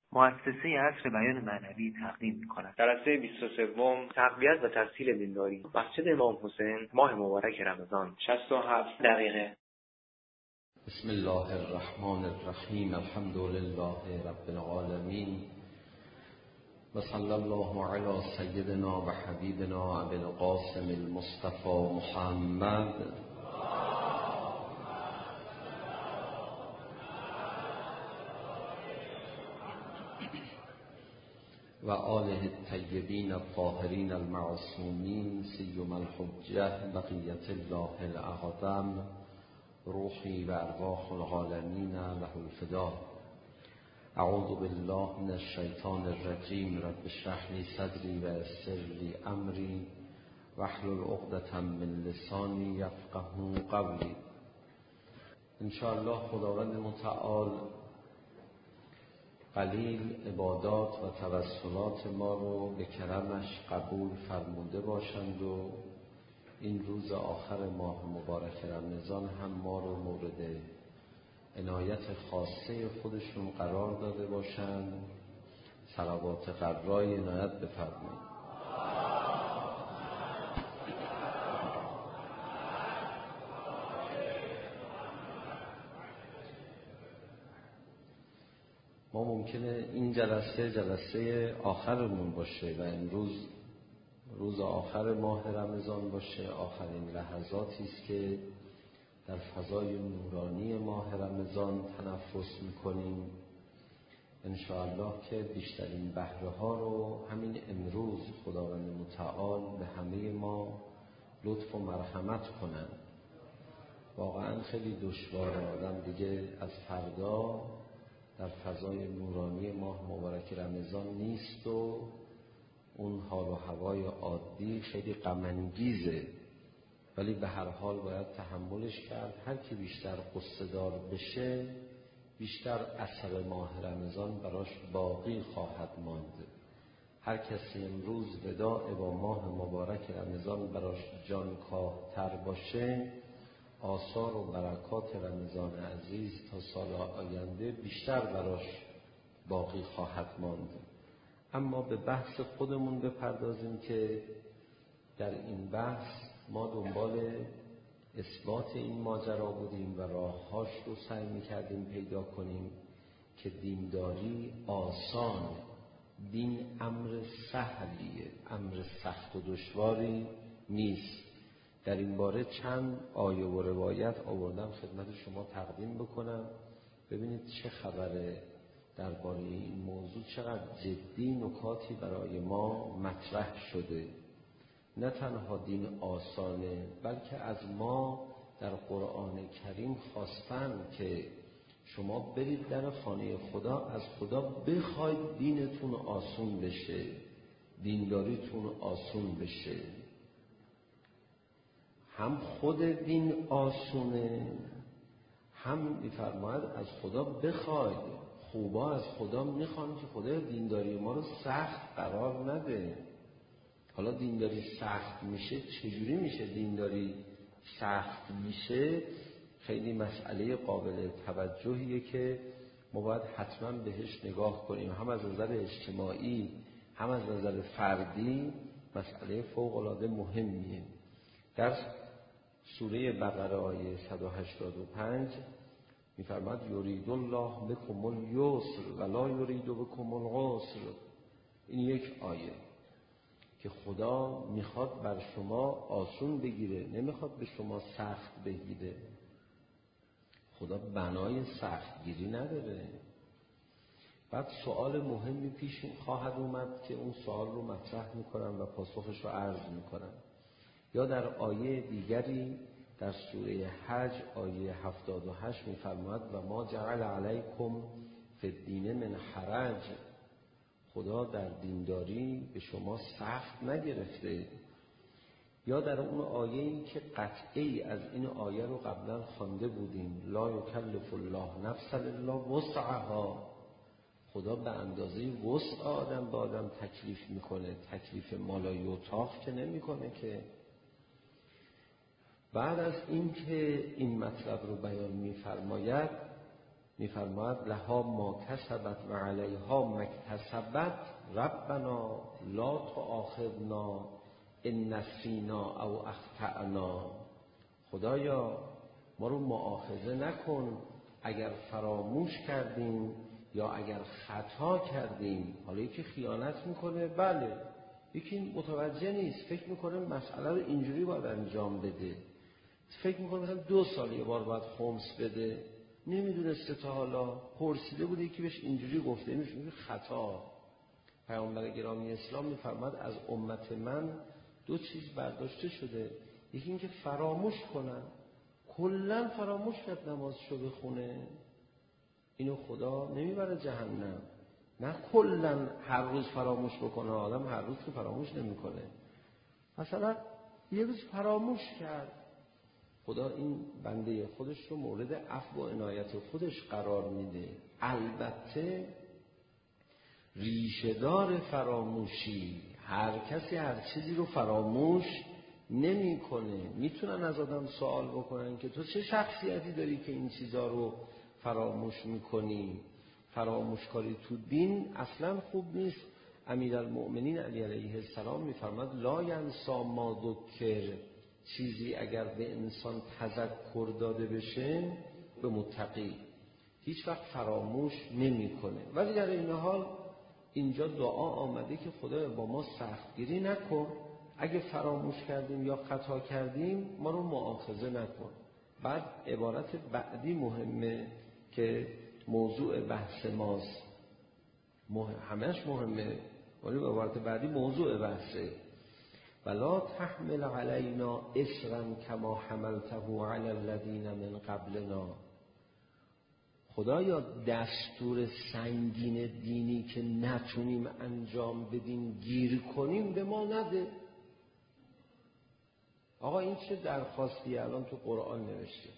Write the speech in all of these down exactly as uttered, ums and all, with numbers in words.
مؤسسه عصر بیان معنوی تقدیم می‌کند. جلسه بیست و سه تقویت و تسهیل دینداری، مسجد امام حسین، ماه مبارک رمضان، شصت و هفت دقیقه. بسم الله الرحمن الرحیم. الحمد لله رب العالمین و صلی الله علی سیدنا و حبیبنا ابی القاسم المصطفى محمد و آله الطیبین الطاهرین المعصومین سیما الحجة بقیة الله الاعظم روحی و ارواح العالمین له الفدا. اعوذ بالله من الشیطان الرجیم. رب اشرح لی صدری و یسر لی امری واحلل عقدة من لسانی یفقهوا قولی. ان شاء الله خداوند متعال قلیل عبادات و توسلات ما رو به کرمش قبول فرموده باشند و این روز آخر ماه مبارک رمضان هم ما رو مورد عنایت خاصه خودشون قرار داده باشند. صلوات غرای عنایت بفرمایید. ما ممکنه این جلسه جلسه آخرمون باشه و امروز روز آخر ماه رمضان باشه، آخرین لحظاتی است که در فضای نورانی ماه رمضان تنفس میکنیم. انشاءالله که بیشترین بهره ها رو همین امروز خداوند متعال به همه ما لطف و مرحمت کنن. واقعا خیلی دشواره آدم دیگه از فردا در فضای نورانی ماه مبارک رمضان نیست و اون حال و هوای عادی خیلی غم انگیزه، ولی به هر حال باید تحملش کرد. هر کی بیشتر قصه دار بشه بیشتر اثر ماه رمضان براش باقی خواهد ماند. هر کسی امروز وداع با ماه مبارک رمضان براش جانکاه تر باشه، آثار و برکات رمضان عزیز تا سال آینده بیشتر براش باقی خواهد ماند. اما به بحث خودمون بپردازیم که در این بحث ما دنبال اثبات این ماجرا بودیم و راههاش رو سعی می‌کردیم پیدا کنیم که دینداری آسان، دین امر سهلیه، امر سخت و دشواری نیست. در این باره چند آیه و روایت آوردم خدمت شما تقدیم بکنم، ببینید چه خبره درباره این موضوع، چقدر جدی نکاتی برای ما مطرح شده. نه تنها دین آسانه، بلکه از ما در قرآن کریم خواستن که شما برید در خانه خدا، از خدا بخواید دینتون آسون بشه، دینداریتون آسون بشه. هم خود دین آسونه، هم میفرماید از خدا بخواید. خوبا از خدا میخوان که خدا دینداری ما رو سخت قرار نده. حالا دینداری سخت میشه، چجوری میشه دینداری سخت میشه؟ خیلی مسئله قابل توجهیه که ما باید حتما بهش نگاه کنیم. هم از نظر اجتماعی هم از نظر فردی مسئله فوق العاده مهمیه. در سوره بقره آیه صد و هشتاد و پنج میفرماد یرید الله بکم الیسر ولا یرید بکم العسر. این یک آیه که خدا میخواد بر شما آسون بگیره، نمیخواد به شما سخت بگیره. خدا بنای سخت گیری نداره. بعد سوال مهمی پیش خواهد اومد که اون سوال رو مطرح میکنم و پاسخش رو عرض میکنم. یا در آیه دیگری در سوره حج آیه هفتاد و هشت میفرماید و ما جعل علیکم فی الدین من حرج. خدا در دینداری به شما سخت نگرفته. یا در اون آیه‌ای که قطعی از این آیه رو قبلا خوانده بودیم، لا یکلف الله نفسا الا وسعها. خدا به اندازه وسع آدم به آدم تکلیف میکنه، تکلیف مالای اتاق که نمیکنه که. بعد از این که این مطلب رو بیان می‌فرماید میفرماید لها ما کسبت و علیها ما اکتسبت ربنا لا تؤاخذنا ان نسینا او اخطأنا. خدایا ما رو مؤاخذه نکن اگر فراموش کردیم یا اگر خطا کردیم. حالا یکی خیانت میکنه، بله، یکی متوجه نیست، فکر میکنه مسئله رو اینجوری باید انجام بده، فکر میکنه مثلا دو سال یه بار باید خمس بده، نمیدونسته تا حالا، پرسیده بوده یکی بهش اینجوری گفته، میشه میگه خطا. پیامبر گرامی اسلام میفرماد از امت من دو چیز برداشته شده، یکی اینکه فراموش کنن، کلا فراموش کرد نمازشو بخونه، اینو خدا نمیبره جهنم. نه کلا هر روز فراموش بکنه، آدم هر روز که فراموش نمیکنه، مثلا یه روز فراموش کرد، خدا این بنده خودش رو مورد عفو و عنایت خودش قرار میده. البته ریشه‌دار فراموشی، هر کسی هر چیزی رو فراموش نمیکنه. میتونن از آدم سوال بکنن که تو چه شخصیتی داری که این چیزا رو فراموش میکنی؟ فراموشکاری تو دین اصلا خوب نیست. امیرالمؤمنین علی علیه السلام میفرماد لا ینسا ما ذکر، چیزی اگر به انسان تذکر داده بشه به متقی هیچ وقت فراموش نمیکنه. ولی در این حال اینجا دعا آمده که خدا با ما سختگیری نکن، اگه فراموش کردیم یا خطا کردیم ما رو مؤاخذه نکن. بعد عبارت بعدی مهمه که موضوع بحث ماست، مهم. همش مهمه ولی عبارت بعدی موضوع بحثه. ولا تحمل علینا اصرا کما حملته علی الذین من قبلنا. خدایا دستور سنگین دینی که نتونیم انجام بدیم گیر کنیم به ما نده. آقا این چه درخواستی الان تو قرآن نوشته؟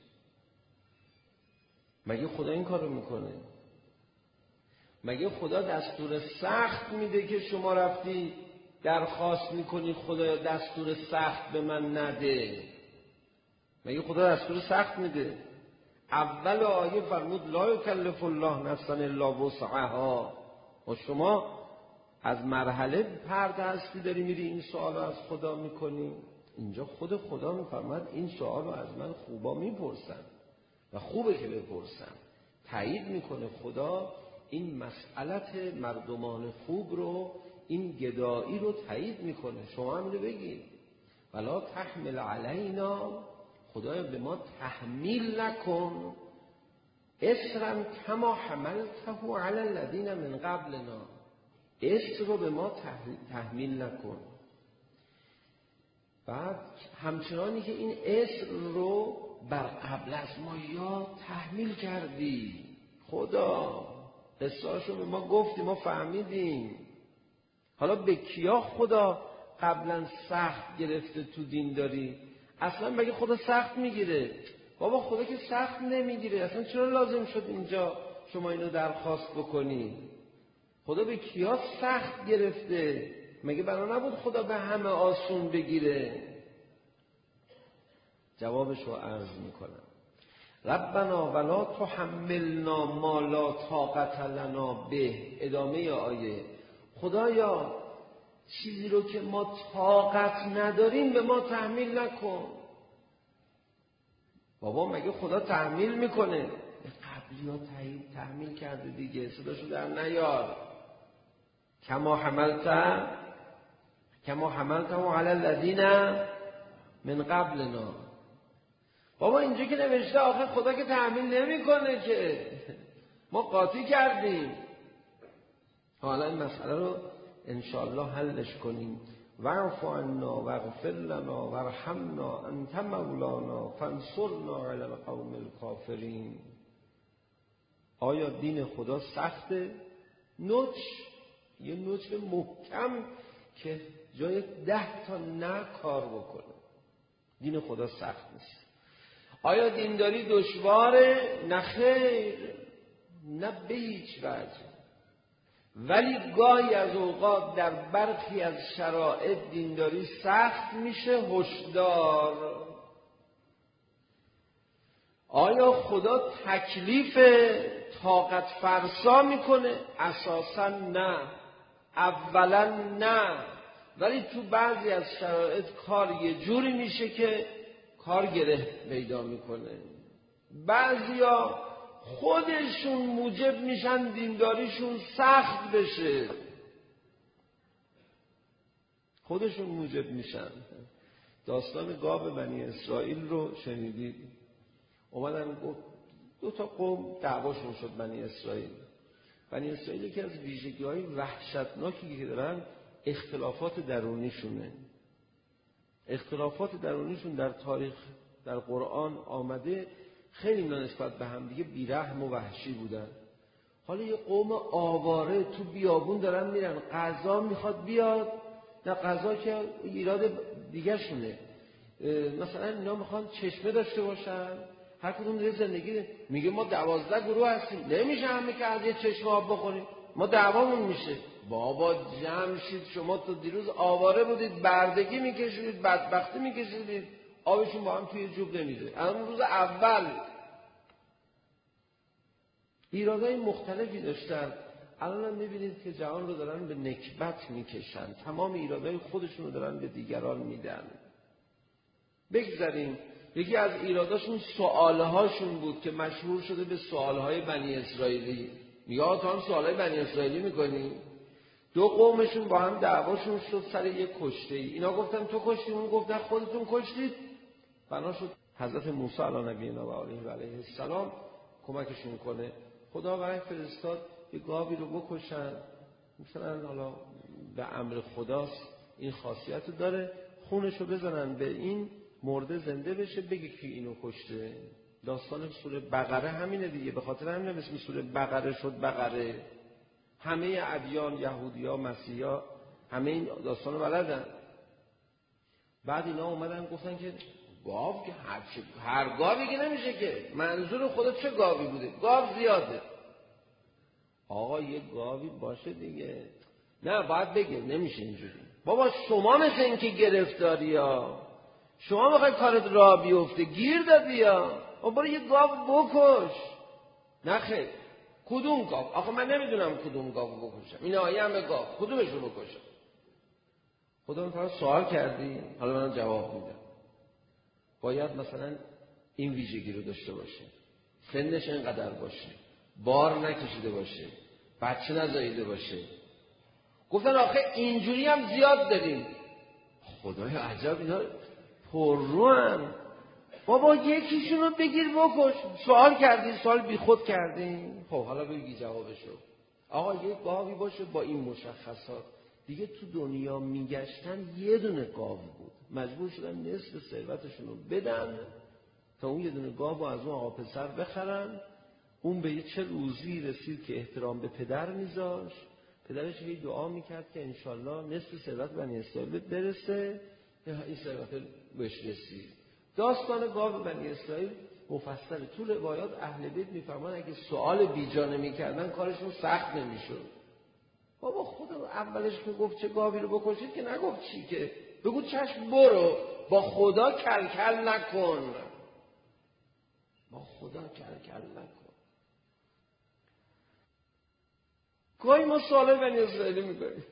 مگه خدا این کارو میکنه؟ مگه خدا دستور سخت میده که شما رفتی درخواست میکنی خدایا دستور سخت به من نده؟ مگه خدا دستور سخت میده؟ اول آیه فرمود لا یکلف الله نفسا الا وسعها. و شما از مرحله پرده هستی داری میری این سوال رو از خدا میکنی. اینجا خود خدا میفرماد این سوال رو از من خوبا میپرسن و خوبه که بپرسن. تایید میکنه خدا این مسئلت مردمان خوب رو، این گدایی رو تایید میکنه. شما هم اینو بگید ولا تحمل علینا، خدایا به ما تحمیل نکن اصرا کما حملته علی الذین من قبلنا، اصر رو به ما تحمیل نکن. بعد همچنانی که این اصر رو بر قبل از ما یا تحمیل کردی، خدا قصه‌اشو به ما گفتی، ما فهمیدیم. حالا به کیا خدا قبلا سخت گرفته تو دین داری؟ اصلا مگه خدا سخت میگیره؟ بابا خدا که سخت نمیگیره، اصلا چرا لازم شد اینجا شما اینو درخواست بکنی؟ خدا به کیا سخت گرفته؟ مگه بنا نبود خدا به همه آسون بگیره؟ جوابش رو عرض میکنم. ربنا ولا تحملنا ما لا طاقت لنا به. ادامه آیه، خدایا چیزی رو که ما طاقت نداریم به ما تحمیل نکن. بابا مگه خدا تحمیل میکنه؟ قبلی ها تحمیل کرده دیگه، صداشو در نیار. کما حملته کما حملته علی الذین من قبلنا. بابا اینجا که نوشته آخه خدا که تحمیل نمیکنه که، ما قاطی کردیم. حالا این مسئله رو انشاءالله حلش کنیم. واعف عنا واغفر لنا وارحمنا انت مولانا فانصرنا علی القوم الکافرین. آیا دین خدا سخته؟ نوچ، یه نوچ محکم که جای ده تا نه کار بکنه. دین خدا سخت نیست. آیا دینداری دشواره؟ نه خیر، نه به هیچ وجه. ولی گاهی از اوقات در برخی از شرایط دینداری سخت میشه. هشدار. آیا خدا تکلیف طاقت فرسا میکنه؟ اساسا نه، اولا نه، ولی تو بعضی از شرایط کار یه جوری میشه که کار گره پیدا میکنه. بعضیا خودشون موجب میشن دینداریشون سخت بشه، خودشون موجب میشن. داستان گاو بنی اسرائیل رو شنیدید؟ اومدن گفت دو تا قوم دعواشون شد. بنی اسرائیل بنی اسرائیل که از ویژگی‌های وحشتناکی که دارن اختلافات درونیشونه. اختلافات درونیشون در تاریخ در قرآن آمده، خیلی نسبت به هم دیگه بیرحم و وحشی بودن. حالا یه قوم آواره تو بیابون دارن میرن، غذا میخواد بیاد، نه غذا که ایراد دیگه شونه. مثلا اینا میخوان چشمه داشته باشن، هر کدوم دیگه زندگی میگه ما دوازده گروه هستیم، نمیشه همه که از یه چشمه آب بخوریم، ما دعوامون میشه. بابا جمع شید، شما تو دیروز آواره بودید، بردگی میکشیدید، بدبختی میکشیدید، آبشون با هم توی جوب نمیده. الان روز اول ایرادهای مختلفی داشتن، الان هم میبینید که جهان رو دارن به نکبت میکشن، تمام ایرادهای خودشون رو دارن به دیگران میدن. بگذاریم یکی از ایراداشون سوالهاشون بود که مشهور شده به سوالهای بنی اسرائیلی. میگه تو هم سوالهای بنی اسرائیلی میکنی؟ دو قومشون با هم دعواشون شد سر یک کشته ای. اینا گفتن تو کشتی، اون گفت نه خودتون کشتید. بنا شد حضرت موسی علی نبینا و علیه و علیه السلام کمکشون کنه. خدا وحی فرستاد یه گاوی رو بکشن، مثلا حالا به امر خداست، این خاصیت رو داره، خونش رو بزنن به این مرده زنده بشه، بگی که اینو کشته. داستان سوره بقره همینه دیگه، به خاطر همین اسم سوره بقره شد بقره. همه ادیان، یهودیا، مسیحا، همه این داستانو بلدن. بعد اینا اومدن گفتن که گاو که هر چه هر گاوی که نمیشه که، منظور خدا چه گاوی بوده؟ گاو زیاده. آقا یه گاوی باشه دیگه. نه باید بگه نمیشه اینجوری. بابا شما مثل این که گرفتاری ها، شما میخوای کارت راه بیفته، گیر دادی ها، برو یه گاو بکش. نه خیر. کدوم گاو؟ آخه من نمیدونم کدوم گاو بکشم، این آیه همه گاو، کدومشو بکشم؟ خدا من فقط سوال کردی، حالا منم جواب میدم. باید مثلا این ویژگی رو داشته باشه، سنش اینقدر باشه، بار نکشیده باشه، بچه نزاییده باشه. گفتن آخه اینجوری هم زیاد داریم. خدای عجب، اینا پرروان. بابا یکیشونو بگیر بکش. سوال کردی، سوال بی خود کردی. خب حالا بگی جوابشو. آقا یک گاوی باشه با این مشخصات. دیگه تو دنیا میگشتن یه دونه گاو بود، مجبور شدن نصف ثروتشون رو بدن تا اون یه دونه گاو رو از اون آقا پسر بخرن. اون به یه چه روزی رسید که احترام به پدر میذاشت، پدرش یه دعا میکرد که انشالله نصف ثروت بنی اسرائیل برسه، این ثروت بهش رسید. داستان گاو بنی اسرائیل مفصل. تو روایات اهل بیت میفرمان اگه سوال بیجا نمیکردن کارشون سخت نمیشد. بابا خدا اولش میگفت چه گاوی رو بکشید که نگفت چی، که بگو چشم برو، با خدا کل کل نکن، با خدا کل کل نکن. گاهی ما سوالای بنی اسرائیلی میکنیم.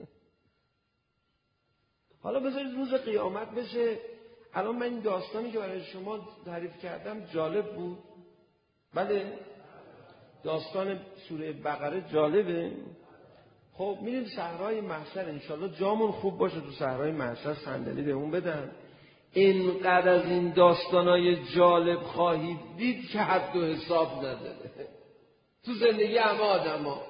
حالا بذارید روز قیامت بشه. الان من این داستانی که برای شما تعریف کردم جالب بود؟ بله، داستان سوره بقره جالبه. خب میریم صحرای محشر، انشالله جامون خوب باشه، تو صحرای محشر صندلی بهمون بدن. اینقدر از این داستانای جالب خواهید دید که حد و حساب نداره تو زندگی همه آدم ها.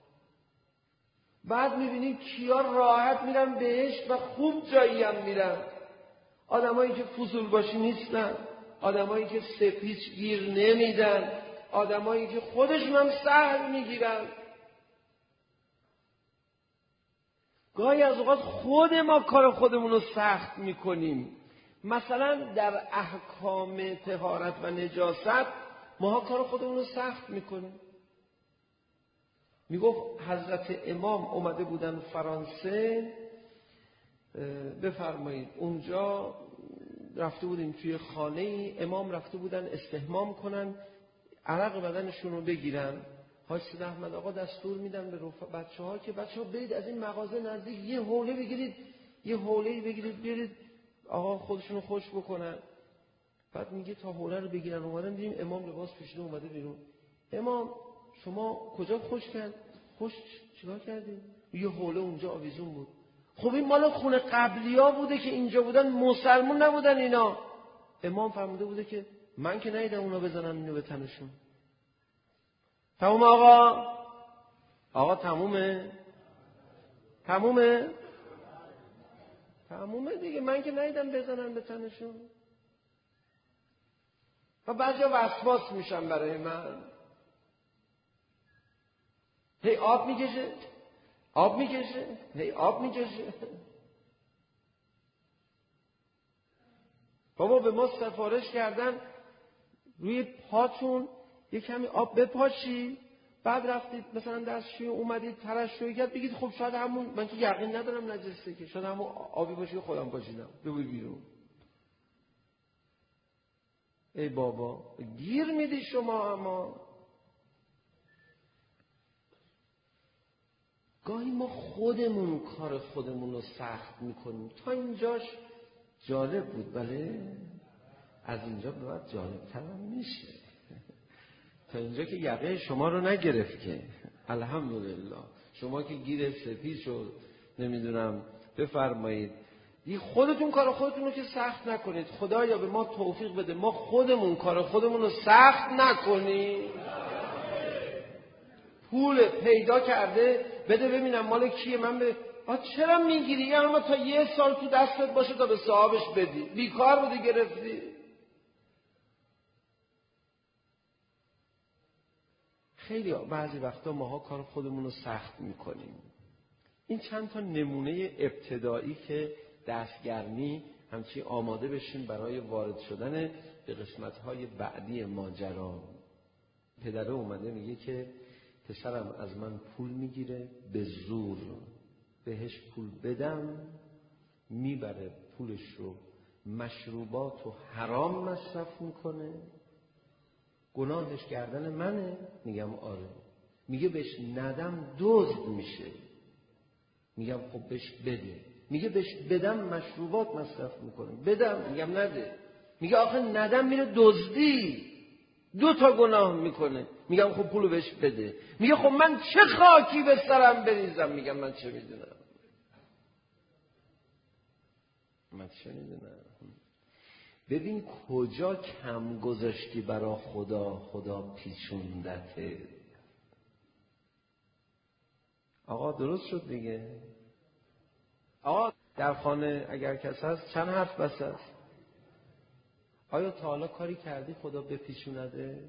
بعد میبینیم کیا راحت میرن بهشت و خوب جایی هم میرن. آدمایی که فضول باشی نیستن، آدمایی که سپیچ گیر نمیدن، آدمایی که خودشون هم سهل میگیرن. گاهی از اوقات خود ما کار خودمون رو سخت میکنیم. مثلا در احکام طهارت و نجاست ما کار خودمون رو سخت میکنیم. میگفت حضرت امام اومده بودن فرانسه، بفرمایید اونجا رفته بودیم توی خانه ای، امام رفته بودن استحمام کنن، عرق بدنشون رو بگیرن. حاج سید احمد آقا دستور میدن به بچه ها که بچه ها برید از این مغازه نزدیک یه حوله بگیرید، یه حوله بگیرید برید آقا خودشون رو خوش بکنن. بعد میگه تا حوله رو بگیرن اومدن دیدیم امام لباس پوشیده اومده بیرون. امام شما کجا خوش کرد؟ خوش چیکار کردین؟ یه حوله اونجا آویزون بود. خب این مال خونه قبلیا بوده که اینجا بودن، مسلمون نبودن اینا. امام فرموده بوده که من که ندیدم اونا بزنن اینو به تنشون. تموم آقا؟ آقا تمومه؟ تمومه؟ تمومه دیگه، من که ندیدم بزنن به تنشون. و بعضیا وسواس میشن برای من. هی آب میکشه آب میکشه هی آب میکشه. بابا به ما سفارش کردن روی پاتون یه کمی آب بپاشی، بعد رفتید مثلا دستشویی اومدید ترشویی کرد، بگید خب شاید همون، من که یقین ندارم نجسته که، شاید همون آبی باشه خودم پاشیدم ببوی بیرون. ای بابا گیر میدی شما. اما گاهی ما خودمون کار خودمون رو سخت میکنیم. تا اینجاش جالب بود، بله از اینجا به بعد جالب‌تر هم میشه. تا اینجا که یقه شما رو نگرفت که الحمدلله. شما که گیر سپید شد نمیدونم بفرمایید دی خودتون کار خودتون رو که سخت نکنید. خدایا به ما توفیق بده ما خودمون کار خودمون رو سخت نکنیم. پول پیدا کرده بده ببینم مال کیه، من به آ چرا میگیری؟ اما تا یه سال تو دستت باشه تا به صاحبش بدی. بیکار بودی گرفتی. خیلی بعضی وقتا ماها کار خودمون رو سخت میکنیم. این چند تا نمونه ابتدایی که دستگرمی همچی آماده بشیم برای وارد شدن به قسمت‌های بعدی ماجرا. پدره اومده میگه که پسرم از من پول میگیره به زور، بهش پول بدم میبره پولش رو مشروبات و حرام مصرف میکنه. گناهش کردن منه؟ میگم آره. میگه بهش ندم دزد میشه. میگم خب بهش بده. میگه بهش بدم مشروبات مصرف میکنه. بدم. میگم نده. میگه آخه ندم میره دزدی، دو تا گناه میکنه. میگم خب پولو بهش بده. میگه خب من چه خاکی به سرم بریزم؟ میگم من چه میدونم من چه میدونم ببین کجا کم گذاشتی برا خدا، خدا پیچوندته. آقا درست شد دیگه. آقا در خانه اگر کس هست چند حرف بس است؟ آیا تا حالا کاری کردی خدا بپیچونده؟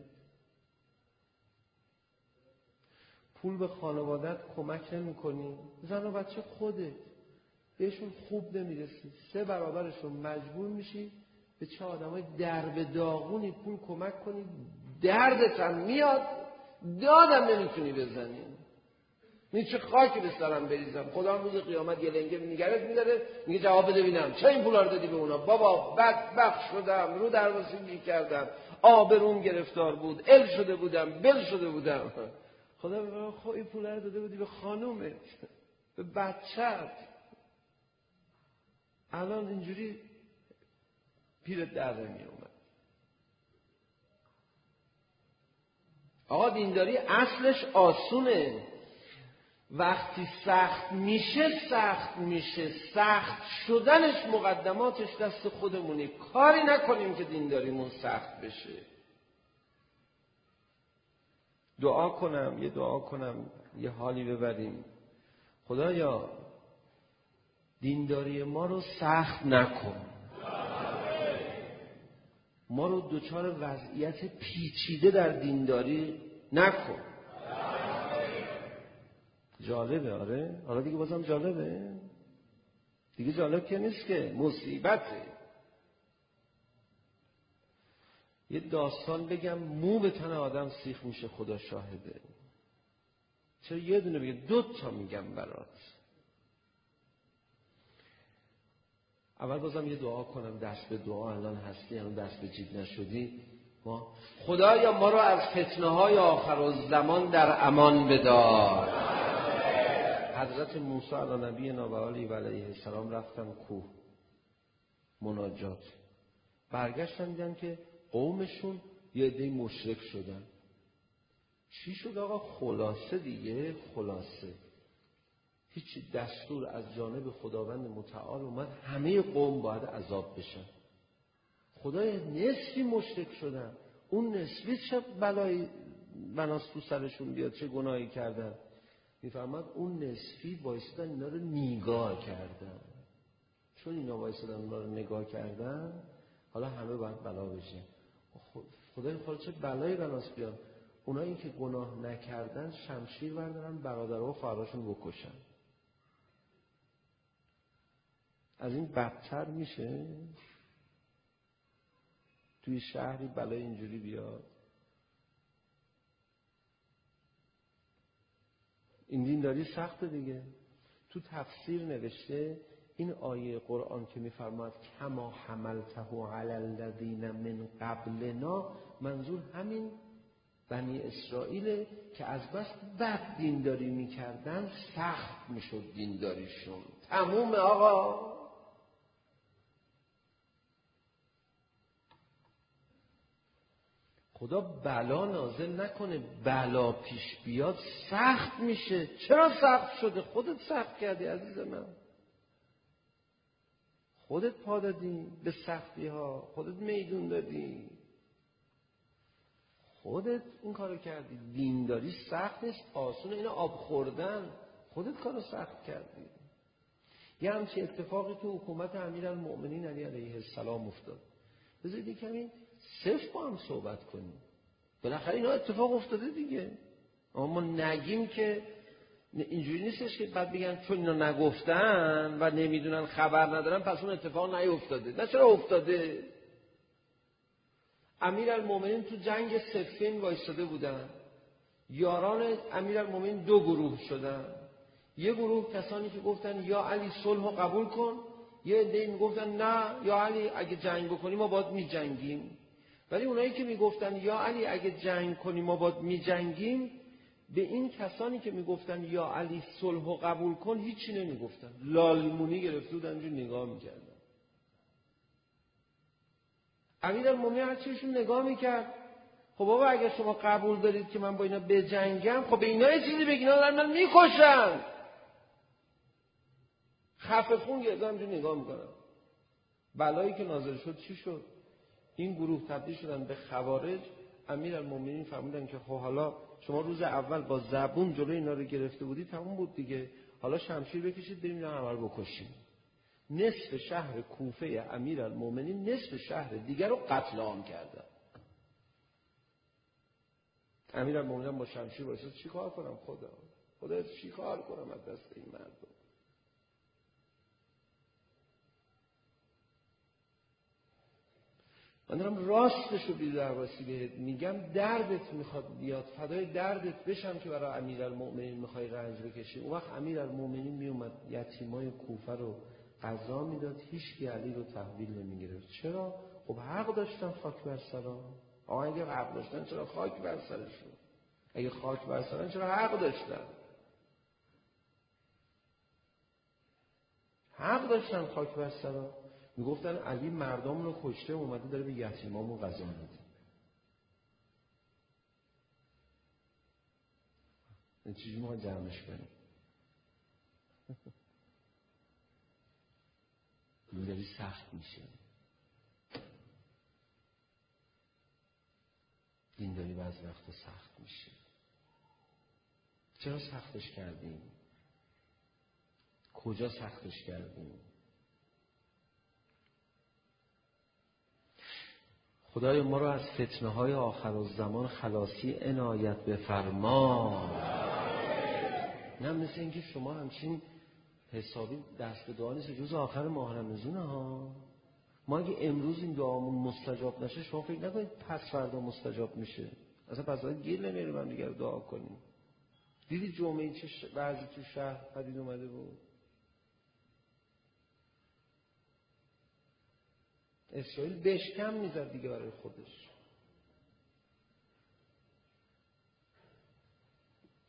پول به خانوادت کمک نمی کنی؟ زن و بچه خودت بهشون خوب نمیرسی، سه برابرشون مجبور میشی به چه آدمای درب داغونی پول کمک کنی. دردت هم میاد، دادم نمیتونی بزنی. می چه خاکی به سرم بریزم؟ خدا هم روز قیامت یه لنگه نگرت میداره میگه جواب بده ببینم چه این پولا رو دادی به اونا؟ بابا بدبخت شدم، رو درواسی کردم، آبروم گرفتار بود، ال شده بودم، بل شده بودم. خدا بگه خب این پولا رو داده بودی به خانومت، به بچت، الان اینجوری پیرت در نمی اومد. آقا دینداری اصلش آسونه. وقتی سخت میشه سخت میشه سخت شدنش مقدماتش دست خودمونی. کاری نکنیم که دینداریمون سخت بشه. دعا کنم یه دعا کنم یه حالی ببریم. خدایا دینداری ما رو سخت نکن، ما رو دوچار وضعیت پیچیده در دینداری نکن. جالبه آره؟ حالا دیگه بازم جالبه؟ دیگه جالب که نیست که، مصیبته. یه داستان بگم مو به تن آدم سیخ میشه، خدا شاهده. چرا یه دونه بگم؟ دو تا میگم برات. اول بازم یه دعا کنم، دست به دعا الان هستی، الان دست به جیب نشدی. ما خدایا ما رو از فتنه‌های آخرالزمان در امان بدار. حضرت موسی علی نبینا و آله و علیه السلام رفتن کوه مناجات، برگشتن دیدن که قومشون یه عده مشرک شدن. چی شد آقا؟ خلاصه دیگه، خلاصه هیچ دستور از جانب خداوند متعال اومد همه قوم باید عذاب بشن. خدای نصفی مشرک شدن، اون نصفی چه بلایی بناس تو سرشون بیاد، چه گناهی کردن؟ میفرماد اون نصفی بایستن اینا رو نگاه کردن. چون اینا بایستن اینا رو نگاه کردن حالا همه باید بلا بشه. خدای خدا چه بلایی بناس بیاد؟ اونایی که گناه نکردن شمشیر بردارن برادرها و خواهراشون بکشن. از این بدتر میشه؟ توی شهری بلای اینجوری بیاد؟ این دینداری سخته دیگه. تو تفسیر نوشته این آیه قرآن که میفرماد کما حملته علی الذین من قبلنا، منظور همین بنی اسرائیل که از بس بد دینداری میکردن سخت میشد دینداریشون. تموم آقا. خدا بلا نازل نکنه، بلا پیش بیاد سخت میشه. چرا سخت شده؟ خودت سخت کردی عزیز من، خودت پا دادی به سختی ها، خودت میدون دادی، خودت این کارو کردی. دینداری سخت نیست، آسونه. اینو آب خوردن، خودت کارو سخت کردی. یه همچین اتفاقی تو حکومت امیرالمؤمنین علی علیه السلام افتاد. بذارید کمی صرف با هم صحبت کنیم. بالاخره اینا اتفاق افتاده دیگه. اما ما نگیم که اینجوری نیستش که بعد بگن چون اینا نگفتن و نمیدونن، خبر ندارن، پس اون اتفاق نیفتاده. نه، چرا افتاده؟ امیرالمؤمنین تو جنگ صفین وایساده بودن. یاران امیرالمؤمنین دو گروه شدن. یه گروه کسانی که گفتن یا علی صلح رو قبول کن، یه عده میگفتن نه یا علی اگه جنگ بکنی ما باید میجنگیم. ولی اونایی که میگفتن یا علی اگه جنگ کنی ما باید میجنگیم، به این کسانی که میگفتن یا علی صلح رو قبول کن هیچی نمیگفتن، لالمونی گرفته بودن، اونجور نگاه میکردن. امیرالمومنین هر چیشون نگاه میکرد. خب بابا اگه شما قبول دارید که من با اینا بجنگم، خب به اینا یه چیزی بگین، اینا من میکشن. خفه خون گردم جو نگاه میکنم. بلایی که نازل شد چی شد؟ این گروه تبدیل شدن به خوارج. امیرالمومنین فرمودن که خب حالا شما روز اول با زبون جلوی اینا رو گرفته بودی، تموم بود دیگه، حالا شمشیر بکشید بریم اینا همه رو بکشیم. نصف شهر کوفه امیرالمومنین نصف شهر دیگر رو قتل عام کردن. امیرالمومنین با شمشیر وایساد چی کار کنم خدا؟ خدا چی کار کنم از دست این مردم؟ من دارم راستش رو بی درواسی بهت میگم. دردت میخواد بیاد، فدای دردت بشم که برای امیرالمؤمنین میخوای رنج بکشی. اون وقت امیرالمؤمنین میومد یتیمای کوفه رو غذا میداد، هیچ کی علی رو تحویل نمیگرفت. چرا؟ خب حق داشتن خاک بر سرا. آقا اگه حق داشتن چرا خاک بر سرشون؟ اگه خاک بر سرن چرا حق داشتن؟ حق داشتن خاک بر سرا. میگفتن علی مردم رو کشته اومده داره به یتیمامون غذا میده. این چیزی ما جمعش کنیم. دینداری سخت میشه. دینداری بعضی وقتا سخت میشه. چرا سختش کردیم؟ کجا سختش کردیم؟ خدای ما رو از فتنه های آخر الزمان خلاصی عنایت بفرما. نه مثل اینکه شما همچین حسابی دست به دعا نیست، جز آخر ماه رمضونه ها. ما اگه امروز این دعامون مستجاب نشه، شما فکر نکنید پس فردا مستجاب میشه. اصلا پس فردا گیر نمیاریم هم دیگر دعا کنیم. دیدی جمعه چه وضعی تو شهر پدید اومده بود؟ اسرائیل بشکم میزد دیگه برای خودش.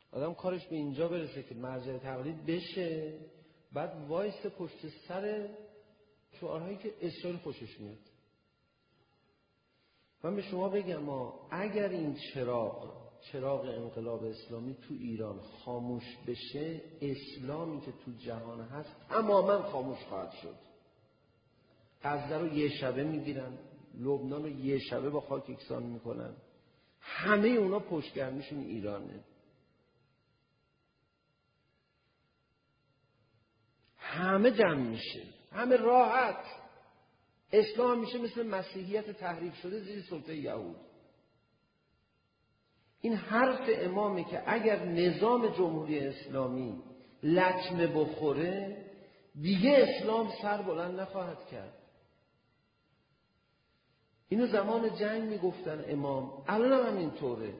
آدم کارش به اینجا برسه که مرجع تقلید بشه، بعد وایس پشت سر شعارهایی که اسرائیل خوشش میاد. من به شما بگم ما اگر این چراغ چراغ انقلاب اسلامی تو ایران خاموش بشه، اسلامی که تو جهان هست تماما خاموش خواهد شد. غزه رو یه شبه میگیرن، لبنان رو یه شبه با خاک یکسان میکنن، همه اونا پشتگرمیشون ایرانه. همه جمع میشه، همه راحت. اسلام میشه مثل مسیحیت تحریف شده زیر سلطه یهود. این حرف امامه که اگر نظام جمهوری اسلامی لطمه بخوره دیگه اسلام سر بلند نخواهد کرد. اینو زمان جنگ میگفتن امام، الان هم اینطوره.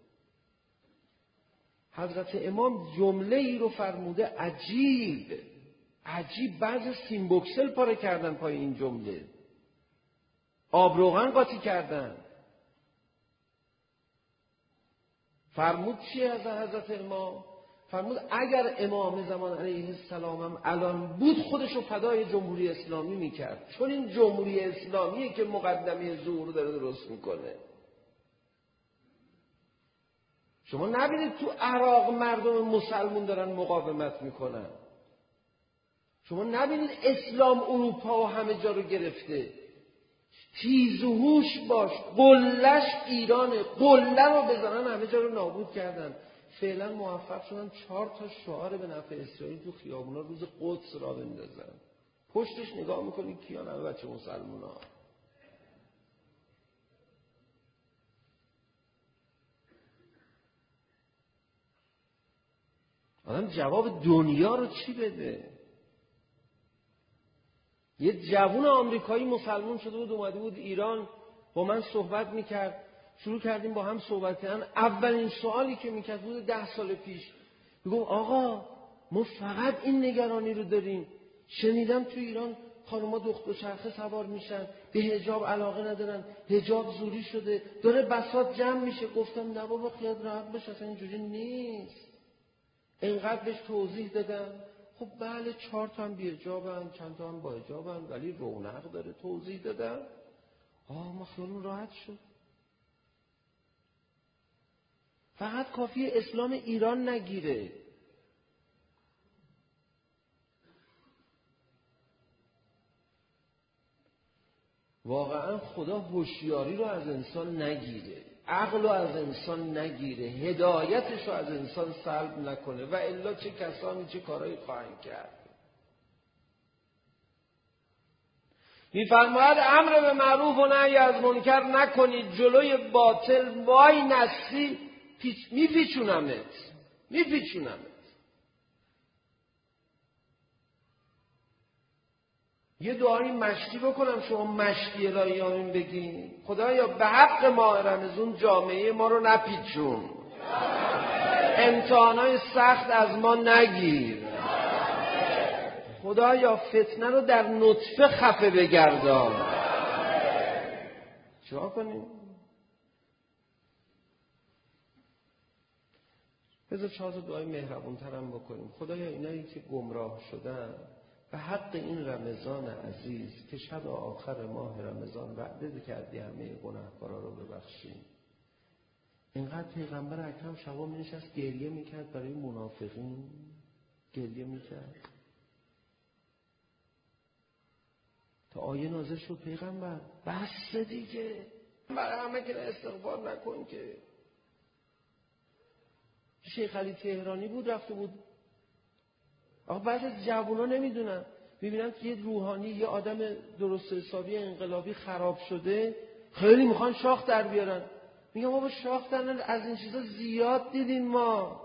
حضرت امام جمله ای رو فرموده عجیب عجیب، بعضی سیمبوکسل پاره کردن پای این جمله، آب روغن قاطی کردن. فرمود چیه از حضرت امام؟ فرمود اگر امام زمان علیه السلام هم الان بود خودشو فدای جمهوری اسلامی میکرد، چون این جمهوری اسلامیه که مقدمه ظهور داره درست میکنه. شما نبینید تو عراق مردم مسلمون دارن مقاومت میکنن؟ شما نبینید اسلام اروپا و همه جا رو گرفته؟ تیز و هوش باش، قلهش ایرانه، قله رو بزنن همه جا رو نابود کردن. فعلا موفق شدن چهار تا شعار به نفع اسرائیل تو خیابونا روز قدس را بندازن. پشتش نگاه میکنی کیان؟ همه بچه مسلمان ها. آدم جواب دنیا رو چی بده؟ یه جوون آمریکایی مسلمان شده بود، اومده بود ایران، با من صحبت میکرد، شروع کردیم با هم صحبت کردن. اولین سوالی که میکرد بود ده سال پیش، میگم آقا ما فقط این نگرانی رو داریم، شنیدم تو ایران خانوما دخت و چرخه سوار میشن، به حجاب علاقه ندارن، حجاب زوری شده، داره بساط جمع میشه. گفتم نه بابا خیال راحت باش، اصلا اینجوری نیست. اینقدر بهش توضیح دادم. خب بله چهار تا هم بی حجابن، چند تا هم با حجابن، ولی رونق داره. توضیح دادم. آه ما خیالون راحت شد. فقط کافی اسلام ایران نگیره. واقعا خدا هوشیاری رو از انسان نگیره، عقل رو از انسان نگیره، هدایتش رو از انسان سلب نکنه، و الا چه کسانی چه کارهایی خواهند کرد. میفرماید امر به معروف و نهی از منکر نکنید، جلوی باطل وای نستی میپیچونمت میپیچونمت. یه دعایی مشتی بکنم شما مشتی الهی آمین بگین. خدایا به حق ماه رمضان جامعه ما رو نپیچون، امتحانای سخت از ما نگیر. خدایا فتنه رو در نطفه خفه بگردان. چیکار کنیم؟ بذار چهار تا دعای مهربون‌ترم بکنیم. خدایا اینایی که گمراه شدن به حق این رمضان عزیز که شب آخر ماه رمضان وعده کردی همه گناهکارا رو ببخشیم. اینقدر پیغمبر اکرم شبا می نشست گریه میکرد برای منافقین، گریه میکرد تا آیه نازل شد پیغمبر بس دیگه، برای همه که استغفار نکن. که شیخ علی تهرانی بود رفته بود. آقا بعضی از جوونا نمیدونن، میبینن که یه روحانی، یه آدم درست حسابی انقلابی خراب شده، خیلی میخوان شاخ در بیارن. میگم بابا شاخ در، از این چیزا زیاد دیدیم ما.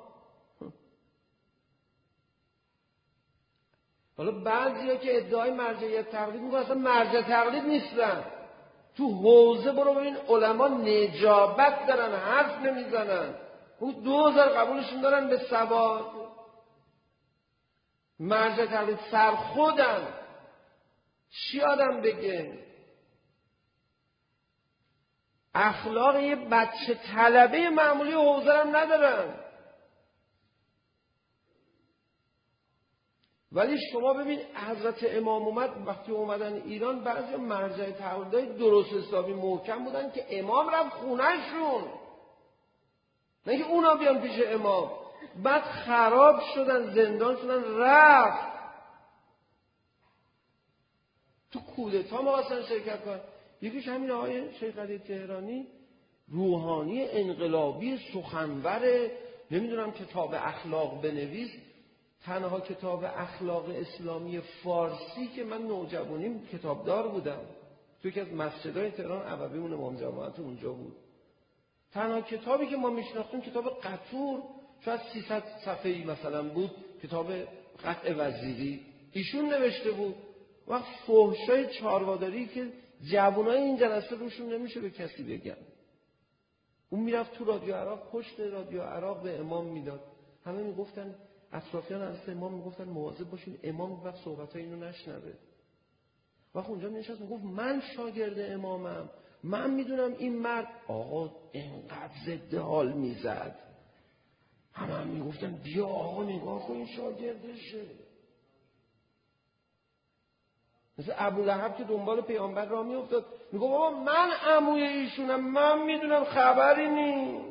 حالا بعضیا که ادعای مرجعیت تقلید میکنن، اصلا مرجع تقلید نیستن. تو حوزه برو ببین علما نجابت دارن، حرف نمیزنن. اون دو هزار قبولشون دارن به سواد. مرجع تقلید سر خودن. چی آدم بگه؟ اخلاق یه بچه طلبه معمولی حوزه هم ندارن. ولی شما ببین حضرت امام اومد، وقتی اومدن ایران بعضی مرجع تعهدای درست حسابی محکم بودن که امام رفت خونهشون، نه که اونا بیان پیش امام. بعد خراب شدن، زندان شدن، رفت تو کودتا می‌خواستن شرکت کنن. یکیش همین آقای شیخ علی تهرانی، روحانی انقلابی سخنور، نمیدونم کتاب اخلاق بنویس، تنها کتاب اخلاق اسلامی فارسی که من نوجوانیم کتابدار بودم، تو یکی از مسجدهای تهران عبویمون امام جماعت اونجا بود. تنها کتابی که ما میشناختیم کتاب قطور، شاید سیصد صفحه‌ای مثلا بود، کتاب قطع وزیری ایشون نوشته بود. وقت فحشای چارواداری که جوانای این جلسه روشون نمیشه به کسی بگن. اون میرفت تو رادیو عراق، پشت رادیو عراق به امام میداد. همه میگفتن، اطرافیان از امام میگفتن مواظب باشین امام وقت صحبتای اینو نشنوه. وقت اونجا نشست میگفت من شاگرد امامم، من میدونم این مرد. آقا اینقدر ضد حال میزد، همه هم میگفتن بیا آقا نگاه کن این شاگردشه. مثل ابولهب که دنبال پیامبر راه میافتاد، میگه بابا من عموی ایشونم، من میدونم خبری نی.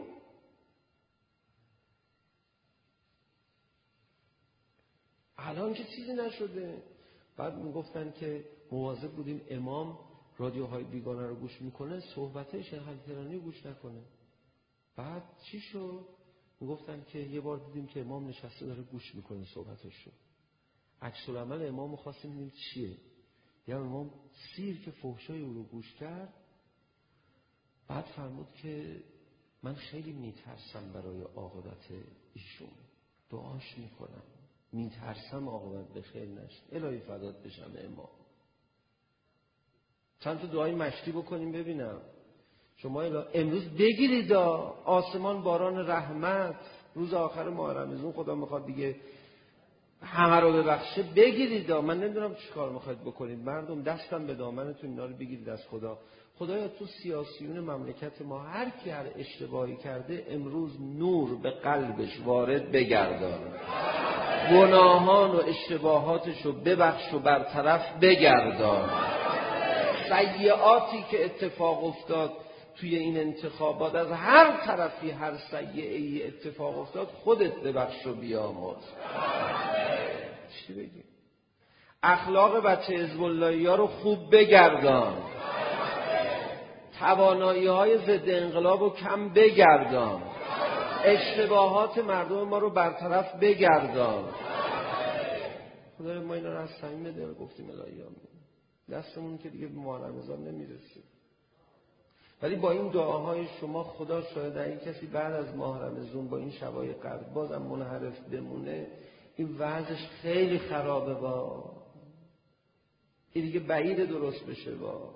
الان که چیزی نشده. بعد میگفتن که مواظب بودیم امام رادیوهای بیگانه رو گوش میکنه، صحبتای شیخ علی تهرانی رو گوش نکنه. بعد چی شد؟ میگفتن که یه بار دیدیم که امام نشسته داره گوش میکنه صحبتاشو. عکس العمل امام خواستیم ببینیم چیه. یا امام سیر که فحشای او رو گوش کرد. بعد فرمود که من خیلی میترسم برای عاقبت ایشون، دعاش میکنم، میترسم عاقبت به خیر نشه. الهی فدات بشم امام. چند تا دعای مشتی بکنیم ببینم. شما امروز بگیرید آسمان باران رحمت، روز آخر ماه رمضان خدا میخواد دیگه همه رو ببخشه، بگیرید. من نمیدونم چی کار میخواید بکنید. مردم دستم به دامنتون اینا رو بگیرید از خدا. خدایا تو سیاسیون مملکت ما هر کی هر اشتباهی کرده امروز نور به قلبش وارد بگردان، گناهان و اشتباهاتش رو ببخش و برطرف بگردان. سیئاتی که اتفاق افتاد توی این انتخابات، از هر طرفی هر سیئه‌ای اتفاق افتاد، خودت ببخش و بیامرز. چی بگیم؟ اخلاق بچه حزب اللهی‌ها رو خوب بگردان، توانایی‌های ضد انقلاب رو کم بگردان، اشتباهات مردم ما رو برطرف بگردان. خدای ما اینا رو از صمیم دل گفتیم الهی آمین. دستمون که دیگه به ماه رمضان نمیرسه، ولی با این دعاهای شما خدا شاید این کسی بعد از ماه رمضان با این شبای قدر بازم منحرف بمونه، این وضعش خیلی خرابه. با این دیگه بعید درست بشه. با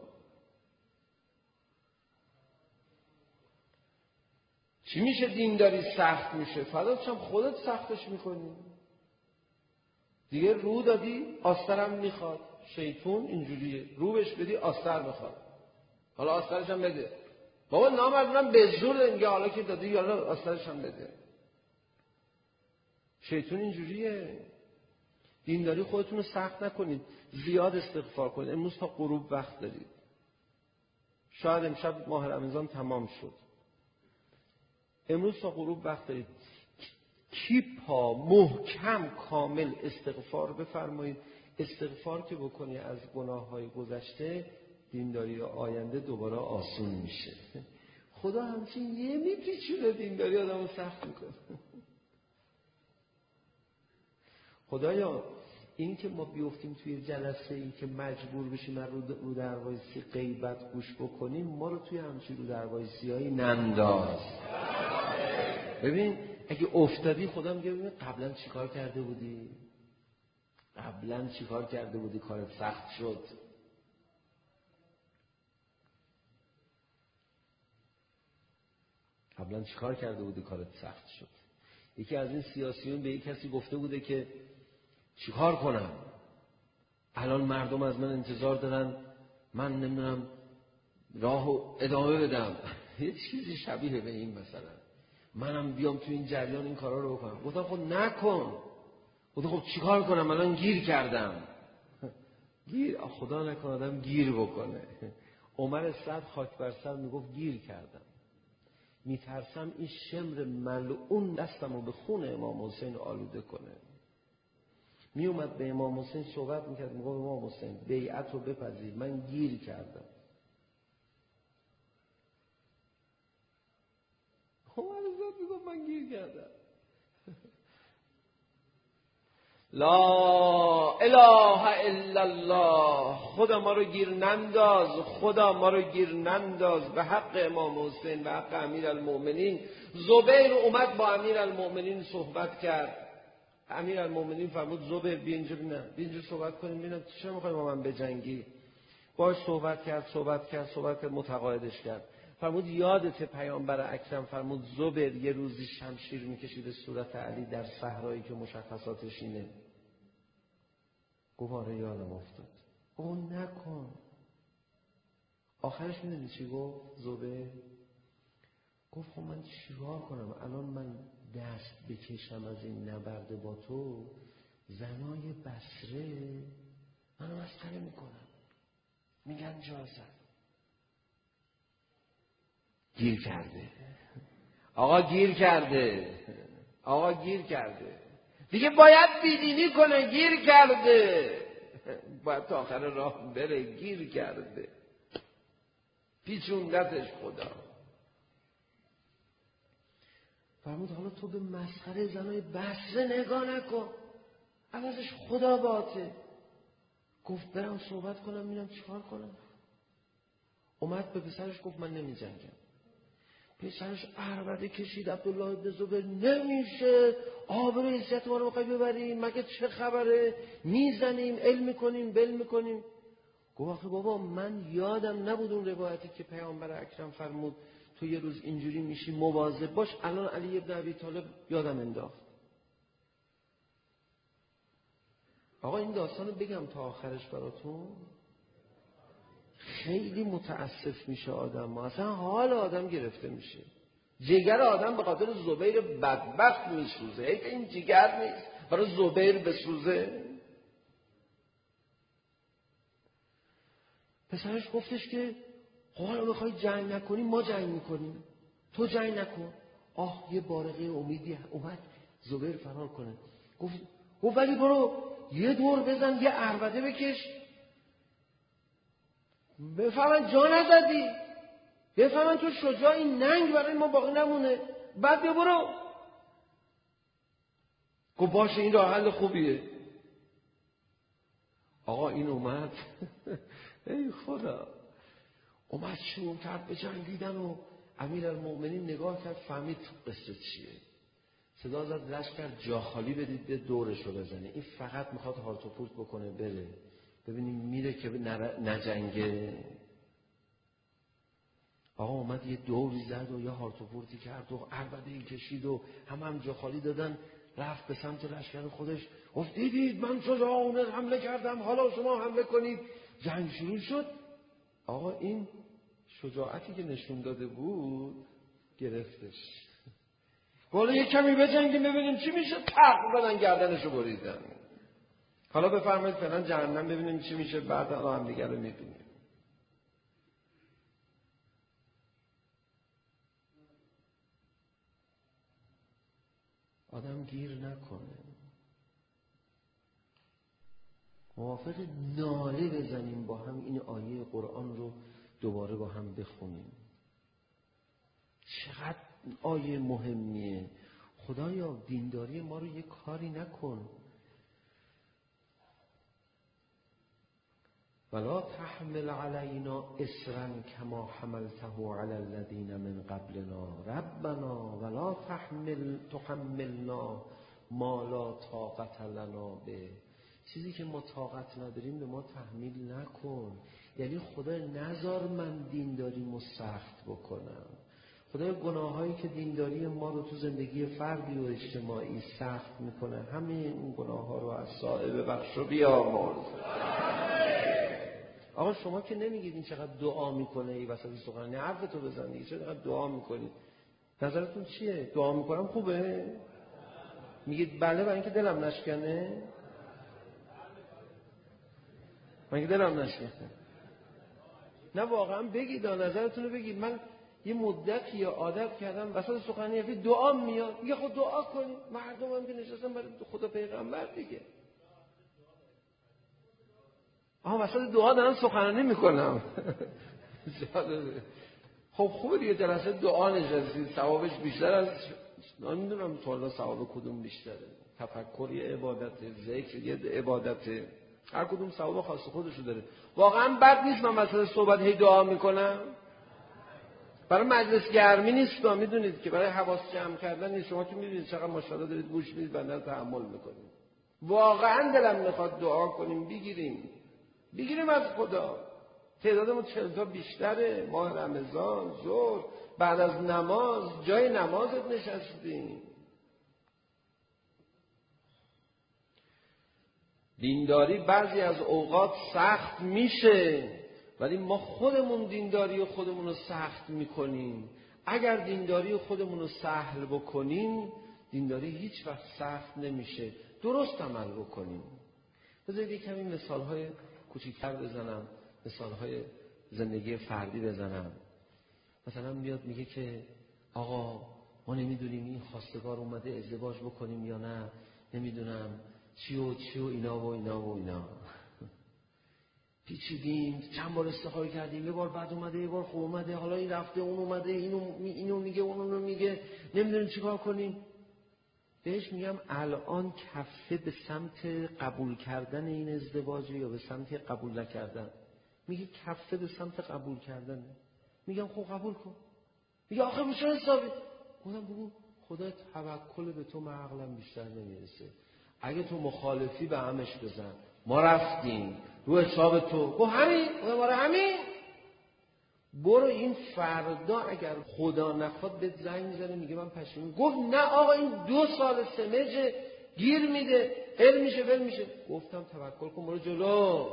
چی میشه دینداری سخت میشه؟ فدات شم خودت سختش میکنی دیگه. رو دادی آسترم میخواد. شیطون اینجوریه، رو بهش بدی آستر میخواد. حالا آسترش هم بده. بابا نامردونم به زور میگه حالا که دادی حالا آسترش هم بده. شیطون اینجوریه. دینداری خودتون رو سخت نکنید، زیاد استغفار کنید. امروز تا غروب وقت دارید. شاید امشب ماه رمضان تمام شد. امروز تا غروب وقت دارید. کیپا محکم کامل استغفار بفرمایید. استغفار که بکنی از گناه‌های گذشته، دینداری آینده دوباره آسون میشه. خدا همچین یه میپیچونه دینداری آدمو سخت میکنه. خدایا این که ما بیفتیم توی جلسه ای که مجبور بشیم رو رو دروایسی غیبت گوش بکنیم، ما رو توی همچین رو دروایسی‌هایی ننداز. ببین اگه افتادی خدا میگه ببین قبلا چیکار کرده بودی؟ قبلا چیکار کرده بودی کارت سخت شد؟ قبلا چیکار کرده بودی کارت سخت شد؟ یکی از این سیاسیون به یک کسی گفته بوده که چیکار کنم؟ الان مردم از من انتظار دارن من نمیدونم راهو ادامه بدم. یه چیزی شبیه به این مثلا منم بیام تو این جریان این کارا رو بکنم. گفتم خب نکن. گفت خب چیکار کنم الان گیر کردم. گیر خدا نکنه آدم گیر بکنه. عمر صد خاک بر سر میگفت گیر کردم، میترسم این شمر ملعون دستمو به خون امام حسین آلوده کنه. میومد به امام حسین صحبت میکرد، میگفت امام حسین بیعت رو بپذیر، من گیر کردم. عمر صد میگفت من گیر کردم. لا اله الا الله، خدا ما رو گیر ننداز، خدا ما رو گیر ننداز. به حق امام حسین، به حق امیرالمؤمنین. زبیر اومد با امیرالمؤمنین صحبت کرد. امیرالمؤمنین فرمود زبیر بیا اینجا، ببینم بیا اینجا صحبت کنیم، ببینم چرا میخوای با من بجنگی. باش صحبت کرد صحبت کرد صحبت کرد متقاعدش کرد. فرمود یادت پیامبر اکرم فرمود زبیر یه روزی شمشیر میکشید صورت علی در صحرایی که مشخصاتش اینه. گفت آره یادم افتاد. گفت نکن. آخرش میدونی چی گفت زبیر؟ گفت خب من چیکار کنم الان، من دست بکشم از این نبرد با تو، زنای بصره منو مسخره میکنن، میگن جازم. گیر کرده آقا، گیر کرده آقا، گیر کرده دیگه، باید بیدینی کنه، گیر کرده، باید تا آخر راه بره، گیر کرده، پیچوندتش خدا. فرمود حالا تو به مسخره زنای بصره نگاه نکن، عوضش خدا باته. گفت برم صحبت کنم ببینم چیکار کنم. اومد به پسرش گفت من نمی جنگم. پسرش عربده کشید، عبدالله ابن زبیر نمیشه، آبرو عزت ما رو بخوای ببریم، مگه چه خبره، میزنیم علم میکنیم بل میکنیم. گفت آخه بابا من یادم نبود اون روایتی که پیامبر اکرم فرمود تو یه روز اینجوری میشی مواظب باش، الان علی ابن ابی طالب یادم انداخت. آقا این داستانو بگم تا آخرش براتون، خیلی متاسف میشه آدم، اصلا حال آدم گرفته میشه، جگر آدم به خاطر زبیر بدبخت میسوزه. حیف این جگر نیست برای زبیر بسوزه. پسرش گفتش که حالا میخوای جنگ نکنی ما جنگ میکنیم، تو جنگ نکن. آه یه بارقه امیدی اومد زبیر فرار کنه. گفت گفت ولی برو یه دور بزن، یه عربده بکش، بفهمن جا نزدی، بفهمن تو شجاعی، ننگ برای ما باقی نمونه، بعد بیا برو. گفت باشه این راه حل خوبیه. آقا این اومد ای خدا، اومد شروع کرد به جنگیدن و امیرالمؤمنین نگاه کرد فهمید قصه چیه. صدا زد لشکر جا خالی بدید به دورشو بزنه، این فقط میخواد هارت و پورت بکنه بره، ببینیم میره که نجنگه. آقا اومد یه دوری زد و یه هارت و پورتی کرد و عربده این کشید و هم هم جا خالی دادن، رفت به سمت لشکر خودش. گفت دیدید من شجاعانه حمله کردم، حالا شما حمله کنید. جنگ شروع شد. آقا این شجاعتی که نشون داده بود گرفتش. حالا یه کمی بجنگیم ببینیم چی میشه. تق بدن گردنشو بریدن. حالا بفرمایید فعلا جهنم ببینیم چی میشه، بعد هم دیگه رو میبینیم. آدم گیر نکنه. موافق ناله بزنیم با هم، این آیه قرآن رو دوباره با هم بخونیم. چقدر آیه مهمیه. خدایا دینداری ما رو یه کاری نکن. ولا تحمل علینا اصرا کما حملته علی الذین من قبلنا ربنا ولا تحمل تحملنا ما لا طاقت لنا به. چیزی که ما طاقت نداریم به ما تحمیل نکن. یعنی خدا نذار من دینداریمو سخت بکنم. خدای گناهایی که دینداری ما رو تو زندگی فردی و اجتماعی سخت میکنه، همه اون گناه ها رو از صاحب بخش و بیامرز. آقا شما که نمیگید این چقدر دعا میکنه ای وسط سخن، نه حرفتو بزن دیگه، چرا دعا میکنی؟ نظرتون چیه؟ دعا میکنم خوبه؟ میگید بله برای اینکه دلم نشکنه؟ من که دلم نشکنه. نه واقعا بگید، نظرتون رو بگید. من یه مدتی یا عادت کردم وسط سخنرانی دعا میاد، میگه خود دعا کنید. مردم هم که نشستن برای خدا پیغمبر دیگه. آها وسط دعا دارن سخنرانی میکنم. خب خوبه دیگه، جلسه دعا نشستید، ثوابش بیشتر از نمیدونم تو الله ثواب کدوم بیشتره. تفکر یه عبادته، ذکر یه عبادته، هر کدوم ثواب خاص خودشو داره. واقعا بد نیست من مثلا صحبت هی دعا میکنم. برای مجلس گرمی نیست، میدونید که برای حواس جمع کردن نیست. شما که میدونید چقدر ماشاءالله دارید گوش میدید، بنده رو تحمل میکنید. واقعا دلم میخواد دعا کنیم، بگیریم بگیریم از خدا. تعدادمون چهل تا بیشتره. ماه رمضان، ظهر، بعد از نماز جای نمازت نشستیم. دینداری بعضی از اوقات سخت میشه، ولی ما خودمون دینداری خودمون رو سخت میکنیم. اگر دینداری خودمون رو سهل بکنیم، دینداری هیچ وقت سخت نمیشه. درست عمل بکنیم. بذارید یک کمی مثالهای کوچیک‌تر بزنم، مثالهای زندگی فردی بزنم. مثلا میاد میگه که آقا ما نمیدونیم این خواستگار اومده ازدواج بکنیم یا نه، نمیدونم چی و چی و اینا و اینا و اینا. پیچیدیم، چند بار استخاره کردیم، یه بار بعد اومده، یه بار خوب اومده، حالا این رفته، اون اومده، اینو اینو میگه، اونو میگه، نمیدونیم چیکار کنیم. بهش میگم الان کفه به سمت قبول کردن این ازدواج یا به سمت قبول نکردن؟ میگه کفه به سمت قبول کردن. میگم خب قبول کن. میگه آخه میشه حسابی. گفتم بگو خدا توکل به تو، من عقلم بیشتر نمیرسه. اگه تو مخالفی به همش بزن. ما رفتیم رو حساب تو. گفت همین؟ گفتم آره همین. برو این فردا اگر خدا نخواد به زنگ میزنه میگه من پشیمون. گفت نه آقا این دو سال سمجه گیر میده، ال میشه ول میشه. گفتم توکل کن برو جلو.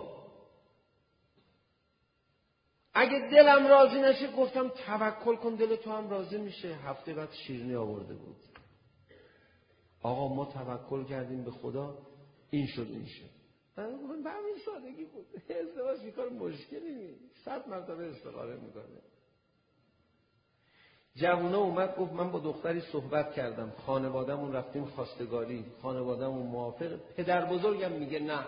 اگه دلم راضی نشه گفتم توکل کن دل تو هم راضی میشه. هفته بعد شیرینی آورده بود. آقا ما توکل کردیم به خدا، این شد این شد. به همین سادگی بود. ازدواج بیکار مشکلی نیست. صد مرتبه استخاره میکنه. جوونه اومد گفت من با دختری صحبت کردم، خانواده‌مون رفتیم خواستگاری، خانواده‌مون موافق، پدر بزرگم میگه نه.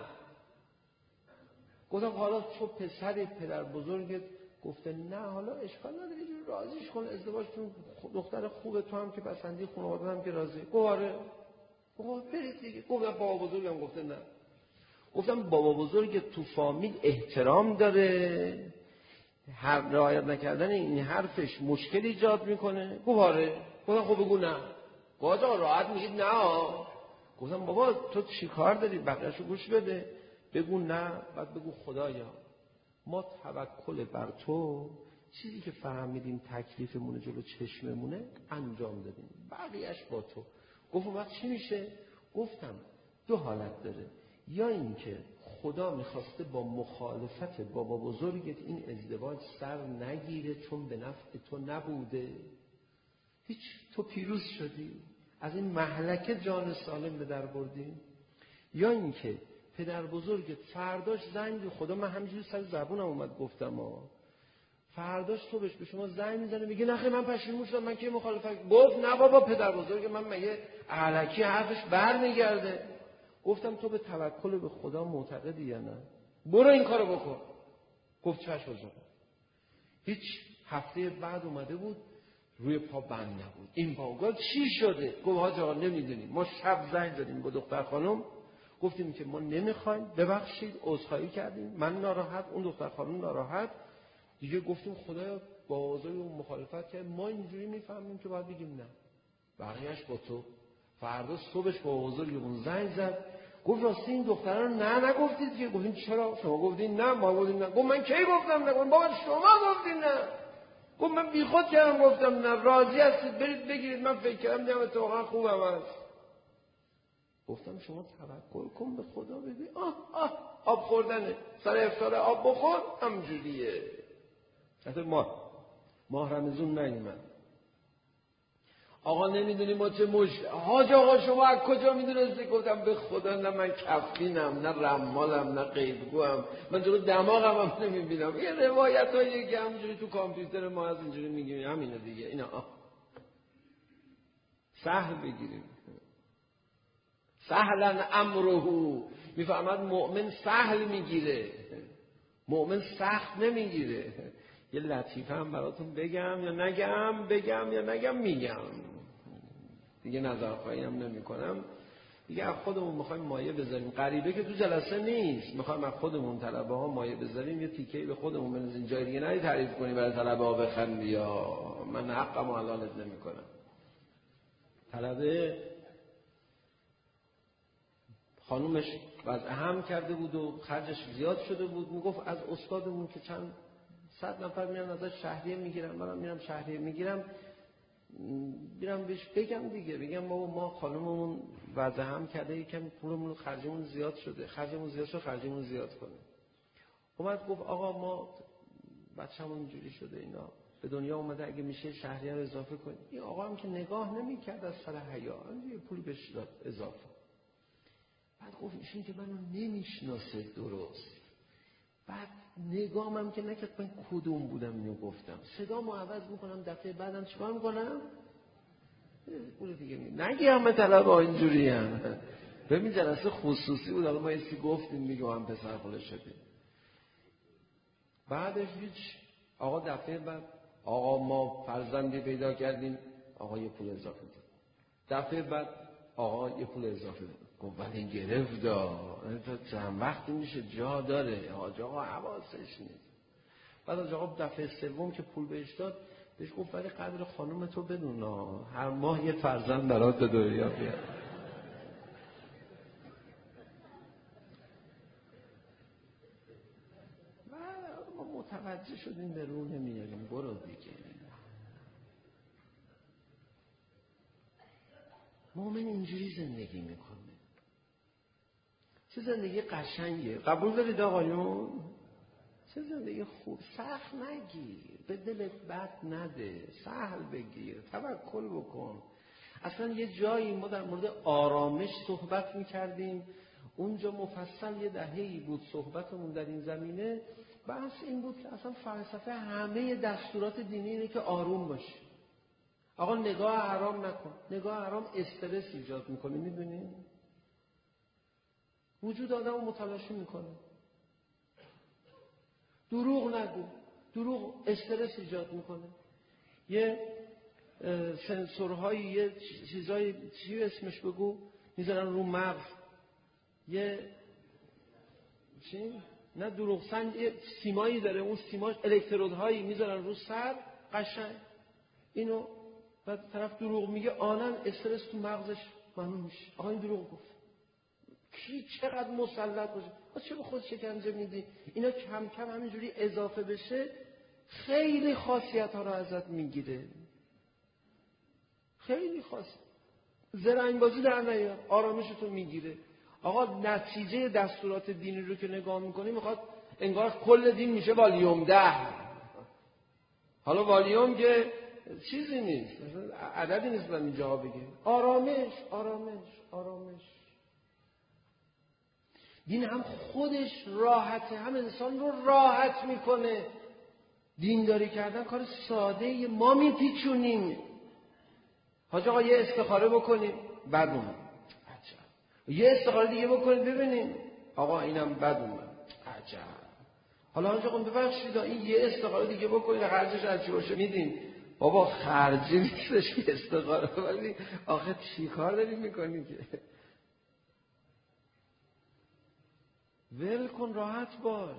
گفتم حالا تو پسری پدر بزرگت گفته نه، حالا اشکال نداره یه جوری راضیش کن، ازدواج کن، دختر خوبه، تو هم که پسندی، خانواده هم که راضی. گفت گفت برید دیگه. گفتم بابا بزرگم گفته نه. گفتم بابا بزرگ تو فامیل احترام داره، هر رعایت نکردن این حرفش مشکل ایجاد میکنه. گفت آره. گفتم خب بگو نه. گفت آقا راحت میگید نه. گفتم بابا تو چی کار داری، بقیه‌شو گوش بده، بگو نه، بعد بگو خدایا ما توکل بر تو، چیزی که فهمیدیم تکلیفمونه جلو چشممونه انجام دادیم، بقیه‌اش با تو. گفت وقت چی میشه؟ گفتم دو حالت داره، یا اینکه خدا میخواسته با مخالفت بابا بزرگت این ازدواج سر نگیره چون به نفع تو نبوده، هیچ، تو پیروز شدی، از این مهلکه جان سالم به در بردی. یا اینکه پدر بزرگت فرداش زنگ، خدا من همینجوری سر زبونم اومد گفتم ها، فرداش صبحش به شما زنگ میزنه میگه نخیر من پشیمون شدم، من کی مخالفت. گفت نه بابا پدر بزرگ من مگه علکی حرفش برمیگرده. گفتم تو به توکل به خدا معتقدی یا نه؟ برو این کارو بکن. گفت چشم بزن. هیچ. هفته بعد اومده بود روی پا بند نبود. این پا گفت چی شده؟ گفت حاج آقا نمیدونیم، ما شب زنگ زدیم با دختر خانم گفتیم که ما نمیخوایم، ببخشید، عذرخواهی کردیم، من ناراحت، اون دختر خانم ناراحت دیگه. گفتیم خدایا با بزرگ اون مخالفت کرد، ما اینجوری میفهمیم که باید بگیم نه، بقیه‌اش با تو. فردا صبحش با بزرگ اون زنگ زد گفت راستی این دخترا رو نه نگفتید که؟ گفتیم چرا؟ شما گفتین نه، ما گفتیم نه. گفت من کی گفتم نه؟ بابا شما گفتین نه. گفت من بیخود کردم گفتم نه، راضی هستید برید بگیرید، من فکر کردم دیگه تو واقعا خوبم هست. گفتم شما توکل کن به خدا، ببین آه آه آب خوردنه، سر افطار آب بخور، همجوریه. حتی ماه ماه رمضان نیومد. آقا نمیدونی ما چه مشکل. حاج آقا شما از کجا میدونستی؟ گفتم به خدا نه من کفینم نه رمالم نه قیدگوام، من جلو دماغم هم نمیبینم. یه روایت هایی که همونجوری تو کامپیوتر ما از اینجوری میگیم همینه دیگه. اینا سهل بگیریم. سهلن امره، میفهمد مؤمن سهل میگیره، مؤمن سخت نمیگیره. یه لطیفه هم براتون بگم یا نگم؟ بگم یا نگم؟ میگم دیگه، نظرخواهی هم نمی کنم دیگه. از خودمون میخوایم مایه بذاریم. غریبه که تو جلسه نیست، میخوایم از خودمون طلبه ها مایه بذاریم، یه تیکه‌ای به خودمون بنزین. جای دیگه نری تعریف کنی برای طلبه ها بخندی، یا من حقم و حلالت نمی کنم. طلبه خانومش وضع هم کرده بود و خرجش زیاد شده بود، میگفت از استادمون که چند صد نفر میرن ازش شهریه میگیرن، منم میرم شهریه میگیرم، میرم بهش بگم دیگه، بگم ما ما خانوممون وضع هم کرده، یکم پولمون خرجمون زیاد شده، خرجمون زیاد شده، خرجمون زیاد کنه. اومد گفت آقا ما بچه‌مون اینجوری شده، اینا به دنیا اومده، اگه میشه شهریه رو اضافه کنیم. این آقا هم که نگاه نمی‌کرد از سر حیا، یه پول بهش داد اضافه. بعد گفت ایشون که منو نمیشناسه درست. بعد نگام هم که نکرد من کدوم بودم اینو گفتم. صدامو عوض میکنم، دفعه بعدم چیکار میکنم؟ پول دیگه می نگی همه طلب ها اینجوری هم. ببین جلسه خصوصی بود، حالا ما ایسی گفتیم دیگه هم پسر خاله شدیم. بعدش هیچ. آقا دفعه بعد آقا ما فرزندی پیدا کردیم، آقا یه پول اضافه داد. دفعه بعد آقا یه پول اضافه داد. گفت ولی این گرفت دا چند وقتی میشه جا داره، حاج آقا حواسش نیست. بعد از آقا دفعه سوم که پول بهش داد، بهش گفت ولی قدر خانم تو بدون، هر ماه یه فرزند برات به دنیا بیاد. بعد ما متوجه شدیم به رو نمیاریم، برو دیگه. مومن اینجوری زندگی میکنه. چه زندگی قشنگه، قبول دارید آقایون؟ چه زندگی خوب. سخت نگیر، به دلت بد نده، سهل بگیر، توکل بکن. اصلا یه جایی ما در مورد آرامش صحبت میکردیم، اونجا مفصل یه دهه‌ای بود صحبتمون در این زمینه. بحث این بود که اصلا فلسفه همه دستورات دینی اینه که آروم باشی. آقا نگاه حرام نکن. نگاه حرام استرس ایجاد میکنه، میدونی؟ وجود آدم رو متلاشی میکنه. دروغ نگو. دروغ استرس ایجاد میکنه. یه سنسورهایی، یه چیزایی، چی اسمش بگو، میذارن رو مغز. یه چی؟ نه دروغ سنج، یه سیمایی داره، اون سیماش الکترودهایی میذارن رو سر، قشنگ. اینو بعد طرف دروغ میگه، آنن استرس تو مغزش ممنوع میشه. آقا این دروغ گفت. کی چقدر مسلط باشه، واسه چه به خود شکنجه میدی؟ اینا کم کم همینجوری اضافه بشه، خیلی خاصیت ها رو ازت میگیره. خیلی خاص. زرنگ بازی در نیار، آرامشتو میگیره. آقا نتیجه دستورات دینی رو که نگاه میکنی، میخواد انگار کل دین میشه والیوم ده. حالا والیوم که چیزی نیست، عددی نیست من اینجا بگه. آرامش، آرامش، آرامش. دین هم خودش راحته، هم انسان رو راحت میکنه. دینداری کردن کار ساده ایه، ما میپیچونیم. حاج آقا یه استخاره بکنیم، بد اومد. عجب. یه استخاره دیگه بکنیم ببینیم، آقا اینم بد اومد. عجب. حالا حاج آقا ببخشید این یه استخاره دیگه بکنیم، خرجش هرچی باشه میدیم. بابا خرجی نیستش که استخاره، ولی آخه چی کار داریم میکنیم که؟ ول کن، راحت باش.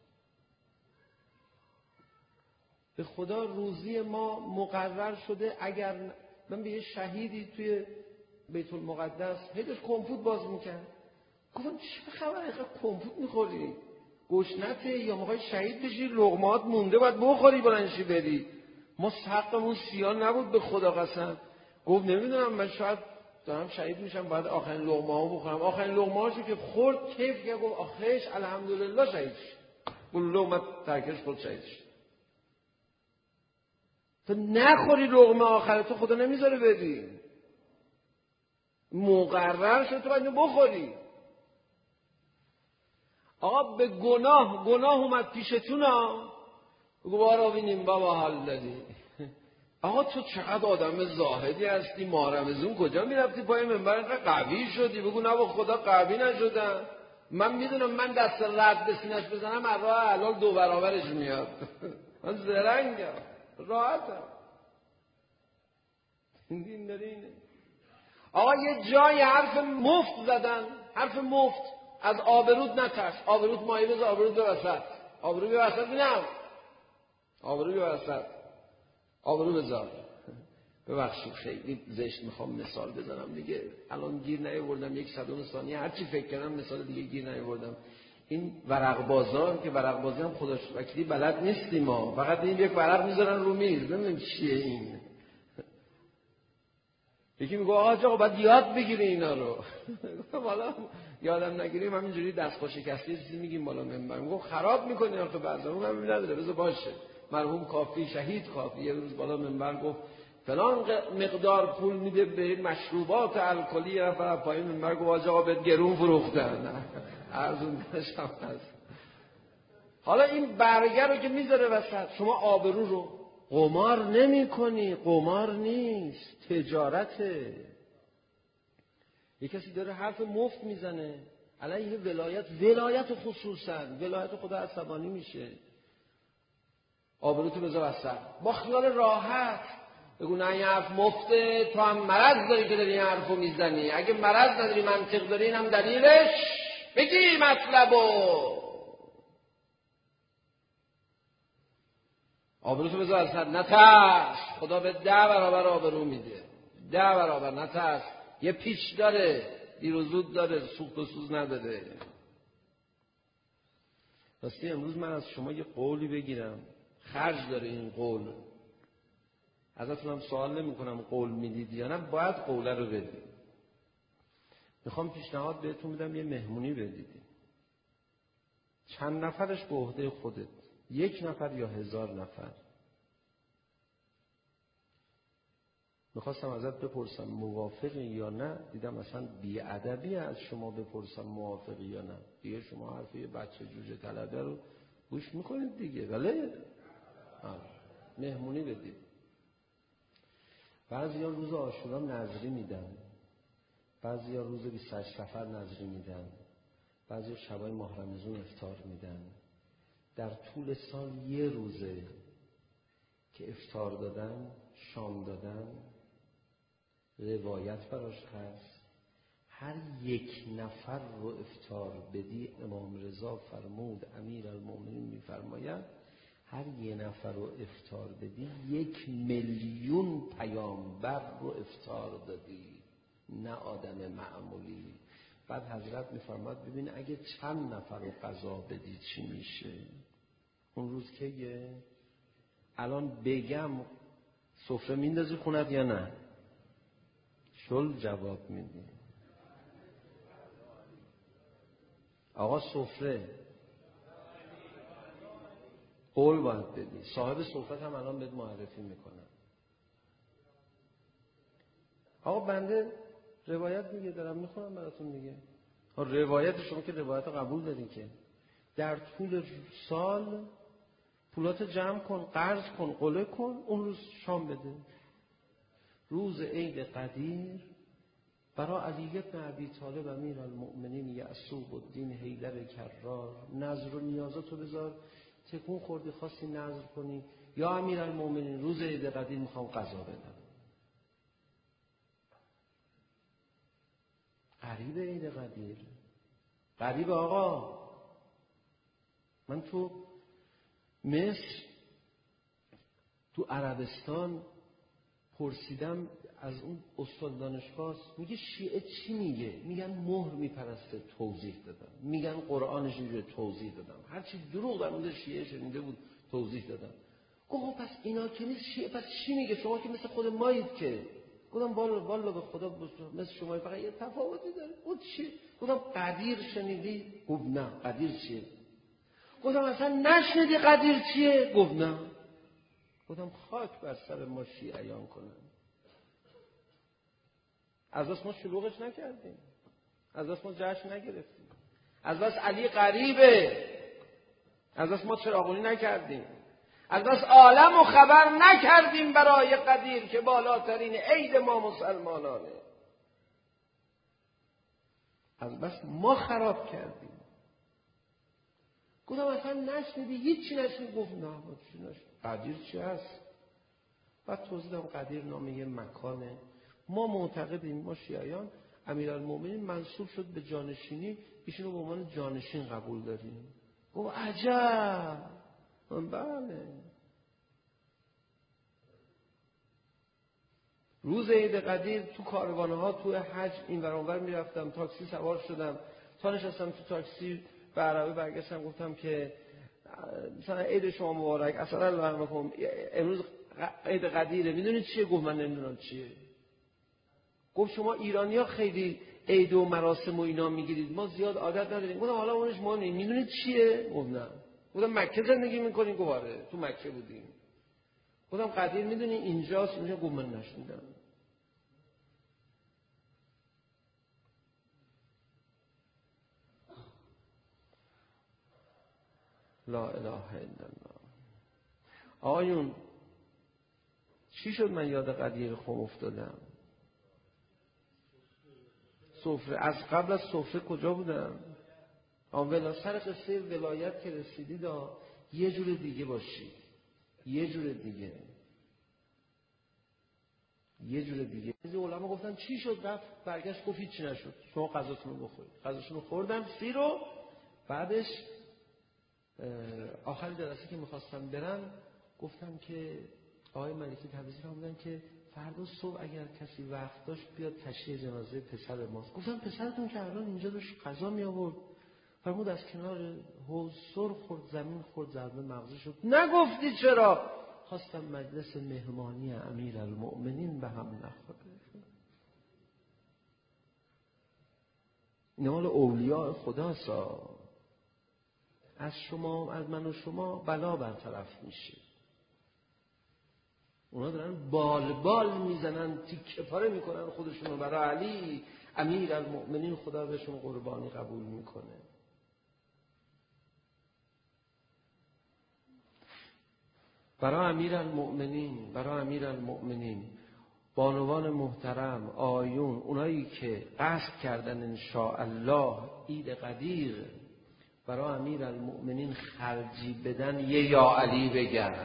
به خدا روزی ما مقرر شده. اگر من به یه شهیدی توی بیت المقدس هیچ کمپوت باز میکرد، گفتم چه خبره اینقدر کمپوت میخوری؟ گشنته یا میخوای شهید بشی؟ لقمات مونده باید بخوری بلنشی بری. ما حقمون سیاه نبود به خدا قسم. گفت نمیدونم من شاید دارم شهید میشم، باید آخرین لقمه ها بخورم. آخرین لقمه هاشو که خورد کیف کرد، گفت آخرش الحمدلله شهید شد. گفت لقمه ترکش خود شهید شد. تو نخوری لقمه آخر تو خدا نمیذاره بدی. مقرر شد تو باید بخوری. آقا به گناه گناه اومد پیشتون ها، بگو بارا بینیم بابا حال دادی. آقا تو چقدر آدم زاهدی هستی، مارمزون کجا میرفتی پای منبر اینقدر قوی شدی؟ بگو نه با خدا قوی نشدم، من میدونم من دست رد به سینه‌اش بزنم از راه حلال دو برابرش میاد. من زرنگم راحتم. این داره اینه. آقا یه جای حرف مفت زدن، حرف مفت. از آبرود نترس، آبرود مایه بذار، آبرود به وسط، آبرو به وسط بینم، آبرو به وسط، آبرو بذار. ببخشید خیلی زشت میخوام مثال بزنم دیگه، الان گیر نیاوردم یک صدم ثانیه هرچی فکر کردم مثال دیگه گیر نیاوردم. این ورق بازار که ورق بازی هم خدا وکیلی بلد نیستیم ما، فقط این یک ورق میذارن رو میز، نمیدونم چیه این. یکی میگه آقا آقا باید یاد بگیری اینا رو. والا یادم نگیریم همینجوری دست با شکسته چیزی میگیم بالا منبر. میگم خراب میکنی آخه بعضا اون هم نداره بذار باشه. مرحوم کافی شهید کافی یه روز بالا منبر گفت فلان مقدار پول میده به مشروبات الکلی، یه نفر پایین منبر گفت آقا بهت گرون فروختن. ارزون داشتم هست. حالا این برگه رو که میذاره وسط، شما آبرو رو قمار نمی کنی، قمار نیست، تجارته. یک کسی داره حرف مفت میزنه علیه ولایت، ولایت خصوصا ولایت خدا عصبانی میشه. آبروتو بذار وسط با خیال راحت، بگو نه این حرف مفته، تو هم مرض داری که داری این حرفو میزنی، اگه مرض نداری منطق داری اینم دلیلش بگی مطلبو. آبروتو بذار وسط، نترس، خدا به ده برابر آبرو میده، ده برابر، نترس. یه پیچ داره، دیر و زود داره، سوخت و سوز نداره. راستی امروز من از شما یه قولی بگیرم، خرج داره این قول، ازتونم سوال نمی کنم قول میدید یا نه، باید قوله رو بدید. میخوام پیشنهاد بهتون بدم یه مهمونی بدید، چند نفرش به عهده خودت، یک نفر یا هزار نفر. میخواستم ازت بپرسم موافقی یا نه، دیدم مثلا بی‌ادبی از شما بپرسم موافقی یا نه. دیگه شما حرف یه بچه جوجه طلبه رو گوش میکنید دیگه، ولی مهمونی بدید. بعضیا روز عاشورا نذری میدن، بعضیا روز بیست و هشت سفر نذری میدن، بعضیا شبای ماه رمضان افطار میدن. در طول سال یه روزه که افطار دادن، شام دادن، روایت براش هست. هر یک نفر رو افطار بدی، امام رضا فرمود، امیرالمومنین میفرماید هر یک نفر رو افطار بدی یک میلیون پیامبر رو افطار دادی، نه آدم معمولی. بعد حضرت میفرماد ببین اگه چند نفر رو غذا بدی چی میشه. اون روز که یه الان بگم سفره میندازی خونت یا نه؟ شل جواب میدی. آقا سفره قول باید بدی. صاحب سفره هم الان بهت معرفی میکنم. آقا بنده روایت میگه دارم میخونم براتون دیگه. روایت شما که روایت قبول دارین که در طول سال پولات جمع کن، قرض کن، قله کن، اون روز شام بده. روز عید قدیر برای علی بن ابی طالب امیرالمؤمنین یعصوب الدین حیدر کرار نذر و نیازاتو بذار. تکون خوردی خواستی نذر کنی، یا امیرالمؤمنین روز عید قدیر میخوام قضا بدم. قریب عید قدیر، قریب. آقا من تو مصر تو عربستان پرسیدم از اون استاد دانشگاه، میگه شیعه چی میگه؟ میگن مهر میپرسته، توضیح دادم. میگن قرآنش اینجوری، توضیح دادم. هر چی دروغ در مورد شیعه شنیده بود توضیح دادم. گفت پس اینا که نیست شیعه، پس چی میگه؟ شما که مثل خود مایید که. گفتم والا والا به خدا مثل شما، فقط یه تفاوتی داره. گفت چی؟ گفتم قدیر شنیدی؟ گفت نه. قدیر چیه؟ گفتم اصلا نشنیدی قدیر چیه؟ گفت نه. گفتم خاک بر سر ما شیعیان کنن. از بس ما شلوغش نکردیم، از بس ما جشن نگرفتیم، از بس علی غریبه، از بس ما چراغونی نکردیم، از بس عالم و خبر نکردیم برای قدیر که بالاترین عید ما مسلمانانه. از بس ما خراب کردیم. گفتم اصلا نشنیدی، هیچی نشنیدی؟ گفت نه ما چی نشنیدی. قدیر چی هست؟ بعد توضیح دادم قدیر نام یه مکانه. ما معتقدیم، ما شیعیان، امیرالمومنین منصوب شد به جانشینی، ایشونو به عنوان جانشین قبول داریم. گفت عجب. بله. روز عید قدیر تو کاروانها تو حج این ور اون ور میرفتم، تاکسی سوار شدم، تا نشستم تو تاکسی به عربه برگشتم گفتم که مثلا عید شما مبارک، اصلا الله بکم، امروز عید قدیره، میدونید چیه؟ گفت من نمیدونم چیه. گفت شما ایرانی‌ها خیلی عید و مراسم و اینا میگیرید، ما زیاد عادت نداریم. گفتم حالا اونش مهم نیست، میدونید چیه؟ گفت نه. گفتم مکه زندگی میکنین؟ گفت آره تو مکه بودیم. گفتم قدیر میدونی اینجاست؟ اینجا. گفت من نشنیدم. لا اله الا الله. آقایون چی شد من یاد قدیر خم افتادم؟ سفره. از قبل از سفره کجا بودم؟ آن سر قصه ولایت که رسیدید یه جور دیگه باشید، یه جور دیگه یه جور دیگه. از علما گفتن چی شد؟ رفت برگشت گفت هیچی نشد، شما غذاتون رو بخورید. غذاشون رو خوردم سی رو. بعدش آخر جلسه که میخواستم برم گفتم که آقای ملکی تبریزی فرمودن که فردا صبح اگر کسی وقت داشت بیاد تشییع جنازه پسر ماست. گفتم پسرتون که الان اینجا داشت غذا می آورد. فرمود از کنار حوض سر خورد، زمین خورد، ضربه مغزی شد. نگفتی چرا؟ خواستم مجلس مهمانی امیرالمؤمنین به هم نخوره. این مال اولیاء خداست. از شما، از من و شما بلا برطرف میشه. اونا دارن بال بال میزنن، تیکه پاره میکنن خودشونو برای علی امیرالمؤمنین. خدا بهشون قربانی قبول میکنه. برای امیرالمؤمنین، برای امیرالمؤمنین بانوان محترم، آیون، اونایی که قصد کردن انشاءالله عید قدیر برای امیرالمؤمنین خرجی بدن، یه یا علی بگن.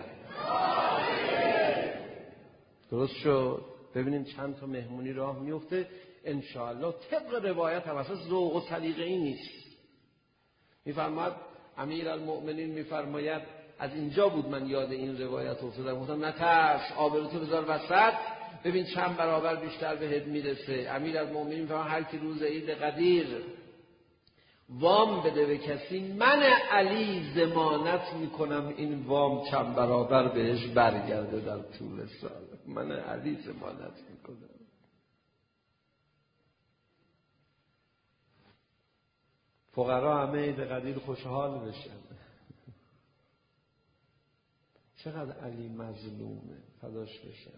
درست شد؟ ببینیم چند تا مهمونی راه میفته انشاءالله. طبق روایت هم اصلا ذوق و سلیقه ای نیست. میفرماید امیرالمؤمنین میفرماید، از اینجا بود من یاد این روایت افتادم، گفتم نترس، آبروتو بذار وسط، ببین چند برابر بیشتر بهت میرسه. امیرالمؤمنین میفرماید هر کی روز عید قدیر وام بده به کسی، من علی ضمانت میکنم این وام چند برابر بهش برگرده در طول سال. من علی ضمانت میکنم. فقرا همه عید قدیر خوشحال بشن. چقدر علی مظلومه، فداش بشن.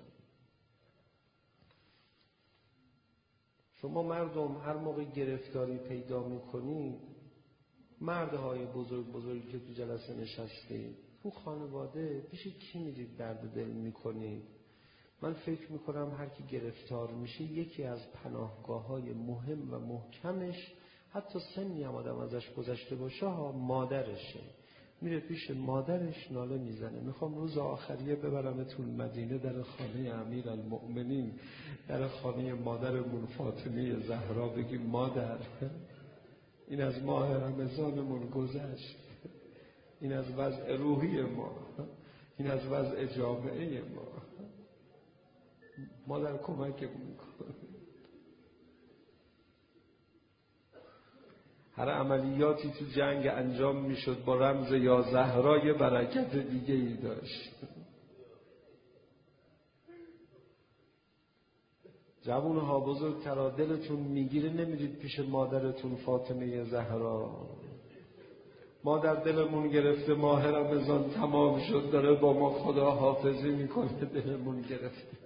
شما مردم هر موقع گرفتاری پیدا میکنید، مردهای بزرگ بزرگی که تو جلسه نشستید، تو خانواده پیش کی میرید درد دل میکنید؟ من فکر میکنم هر کی گرفتار میشه یکی از پناهگاه‌های مهم و محکمش، حتی سنی هم آدم ازش گذشته باشه ها، مادرشه. میره پیش مادرش ناله میزنه، میخوام روز آخریه ببرمتون مدینه، در خانه امیرالمؤمنین، در خانه مادرمون فاطمه زهرا، بگیم مادر این از ماه رمضانمون گذشت، این از وضع روحی ما، این از وضع جامعه ما، مادر کمک میکنه. هر عملیاتی تو جنگ انجام میشد با رمز یا زهرا یه برکت دیگه ای داشت. جوانها بزرگترا دلتون میگیره نمیرید پیش مادرتون فاطمه زهرا. ما در دلمون گرفته ماه رمضان تمام شد داره با ما خدا حافظی میکنه، دلمون گرفته.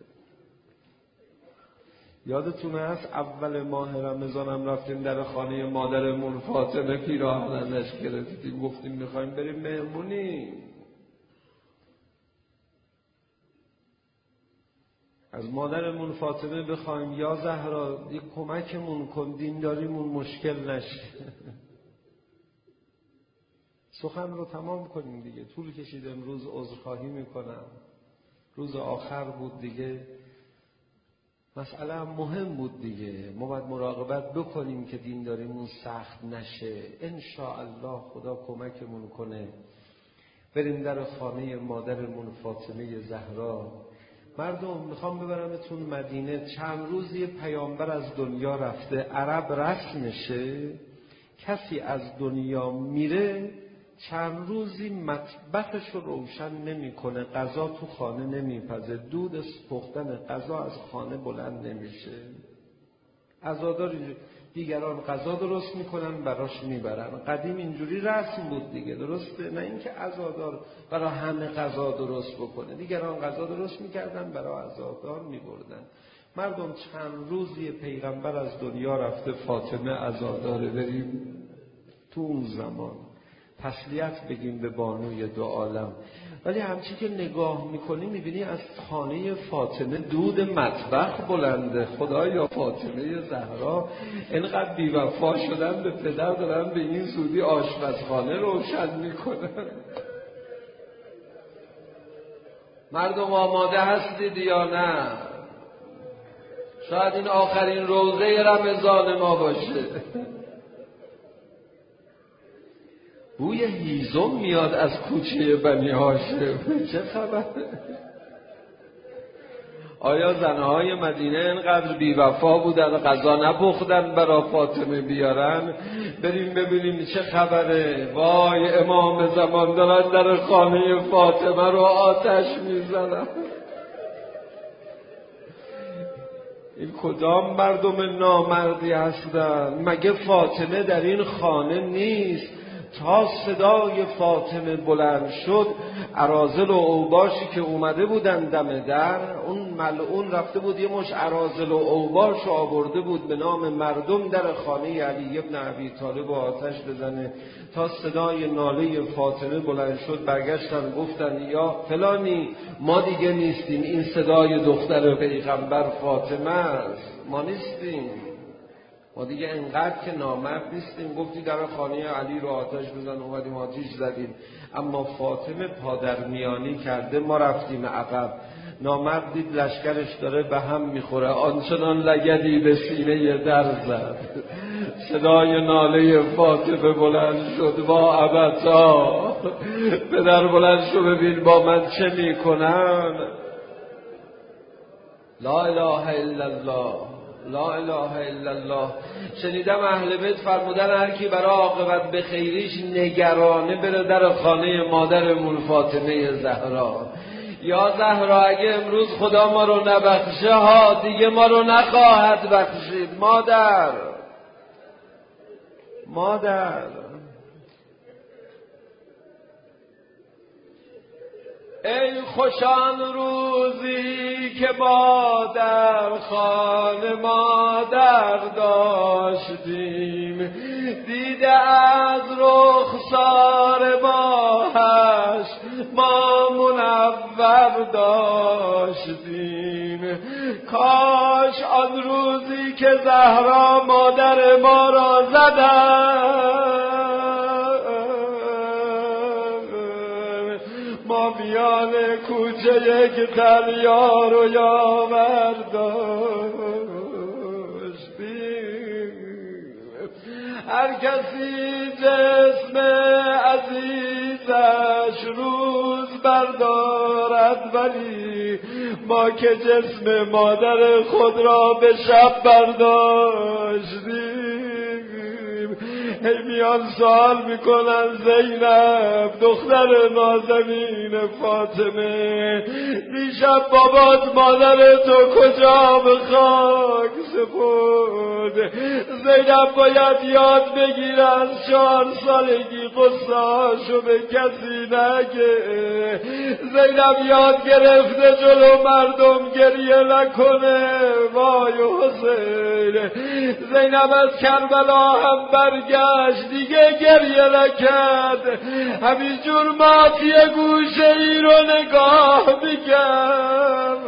یادتونه هست اول ماه رمضان هم رفتیم در خانه مادرمون فاطمه، پیراهن ازش گرفتیم، گفتیم میخوایم بریم مهمونی. از مادرمون فاطمه بخوایم یا زهرا یک کمکمون کن دینداریمون مشکل نشه. سخن رو تمام کنیم دیگه، طول کشید، امروز عذرخواهی میکنم، روز آخر بود دیگه، مسئله هم مهم بود دیگه، ما باید مراقبت بکنیم که دینداریمون سخت نشه. انشاءالله خدا کمکمون کنه بریم در خانه مادرمون فاطمه زهرا. مردم میخوام ببرمتون مدینه، چند روزی پیامبر از دنیا رفته، عرب رسمشه کسی از دنیا میره چند روزی مطبخش رو روشن نمیکنه، غذا تو خانه نمیپزه، دود پختن غذا از خانه بلند نمیشه. عزادار دیگران غذا درست میکنن براش میبرن، قدیم اینجوری رسم بود دیگه، درسته؟ نه اینکه عزادار برای همه غذا درست بکنه، دیگران غذا درست میکردن برای عزادار میبردن. مردم چند روزی پیغمبر از دنیا رفته، فاطمه عزاداره، بریم تو اون زمان تسلیت بگیم به بانوی دو عالم. ولی همچی که نگاه میکنی میبینی از خانه فاطمه دود مطبخ بلنده. خدایا فاطمه زهرا اینقدر بی‌وفا شدن به پدر، دارن به این زودی آشپزخانه روشن میکنن. مردم آماده هستید یا نه؟ شاید این آخرین روزه رمضان ما باشه. بوی هیزم میاد از کوچه بنی هاشم، چه خبر؟ آیا زنهای مدینه اینقدر بی‌وفا بودن غذا نپختن برای فاطمه بیارن؟ بریم ببینیم چه خبره. وای امام زمان دارن در خانه فاطمه رو آتش میزنن. این کدام مردم نامردی هستن؟ مگه فاطمه در این خانه نیست؟ تا صدای فاطمه بلند شد، اراذل و اوباشی که اومده بودن دم در، اون ملعون رفته بود یه مش اراذل و اوباش آورده بود به نام مردم در خانه علی ابن ابی طالب و آتش بزنه. تا صدای ناله فاطمه بلند شد برگشتن گفتن یا فلانی ما دیگه نیستیم، این صدای دختر پیغمبر فاطمه است، ما نیستیم، ما دیگه انقدر که نامرد نیستیم. گفتی در خانه علی رو آتش بزن، اومدیم آتش زدیم، اما فاطمه پادرمیانی کرده، ما رفتیم عقب. نامرد دید لشکرش داره به هم میخوره، آنچنان لگدی به سینه در زد. صدای ناله فاطمه بلند شد، وا ابتا، پدر بلند شو ببین با من چه میکنن. لا اله الا الله، لا اله الا الله. شنیدم اهل بیت فرمودن هر کی برای عاقبت به خیریش نگرانه بره در خانه مادرمون فاطمه زهرا. یا زهرا اگه امروز خدا ما رو نبخشه ها، دیگه ما رو نخواهد بخشید. مادر مادر ای خوشان روزی که با در خانه مادر داشتیم، دیده از رخسار ماهش ما منور داشتیم. کاش آن روزی که زهرا مادر ما را زدن، ما میان کوچه یک دریار و یاور داشتیم. هر کسی جسم عزیزش روز بردارد، ولی ما که جسم مادر خود را به شب برداشتیم. هی میان سوال میکنن زینب دختر نازنین فاطمه دیشب بابات مادر تو کجا به خاک سپرد. زینب باید یاد بگیرن چهار سالگی قصه‌هاشو به کسی نگه. زینب یاد گرفته جلو مردم گریه نکنه. وای حسین. زینب از کربلا هم برگشت دیگه گریه نکرد. همینجور ماتی گوشه ای رو نگاه میکرد.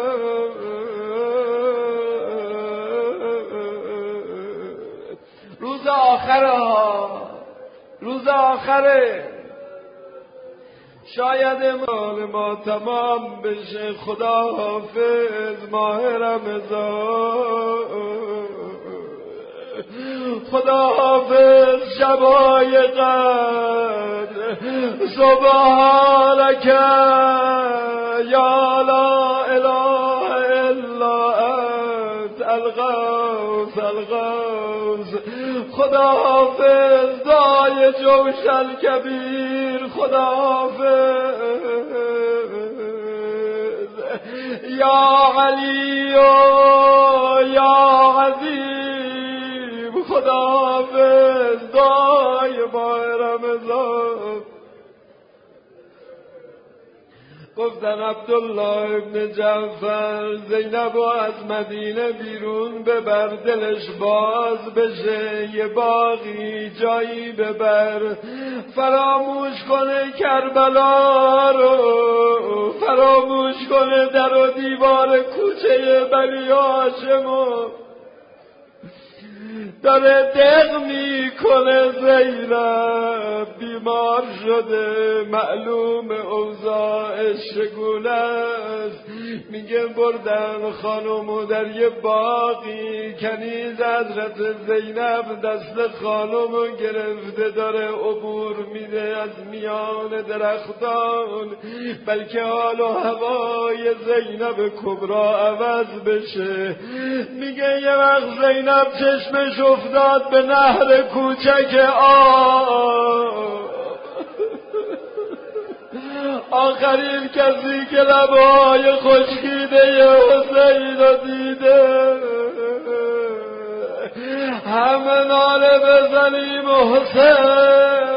روز آخره ها، روز آخره. شاید مال ما تمام بشه. خدا حافظ ماه رمضان. خدا حافظ شبای قدر. سبحانک یا لا اله الا انت الغوث الغوث. خدا حافظ دای جوشن کبیر. خدا حافظ یا علی یا عظیم. خدا حافظ دای ماه رمضان. گفتن عبدالله ابن جعفر زینب و از مدینه بیرون ببر دلش باز بشه. یه باغی جایی ببر فراموش کنه کربلا رو. فراموش کنه در و دیوار کوچه بنی هاشم. داره دق میکنه زینب بیمار شده. معلوم اوضاعش چگونه است. میگه بردن خانمو در یه باقی. کنیز حضرت زینب دست خانمو گرفته داره عبور میده از میان درختان. بلکه حال و هوای زینب کبرا عوض بشه. میگه یه وقت زینب چشمش افتاد به نهر کوچک آب. آخرین کسی که لبهای خشکیده حسین رو دیده. همه ناله بزنیم حسین.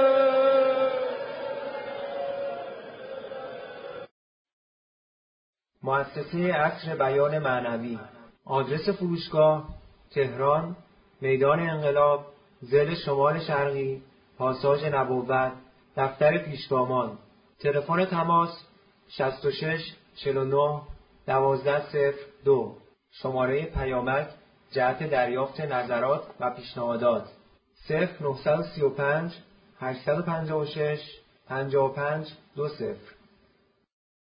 مؤسسه عصر بیان معنوی. آدرس فروشگاه تهران، میدان انقلاب، ضلع شمال شرقی، پاساژ نبوت، دفتر پیشگامان. تلفن تماس شصت و شش چهل و نه دوازده صفر دو. شماره پیامک جهت دریافت نظرات و پیشنهادات صفر نه سه پنج هشت پنج شش پنج پنج دو صفر.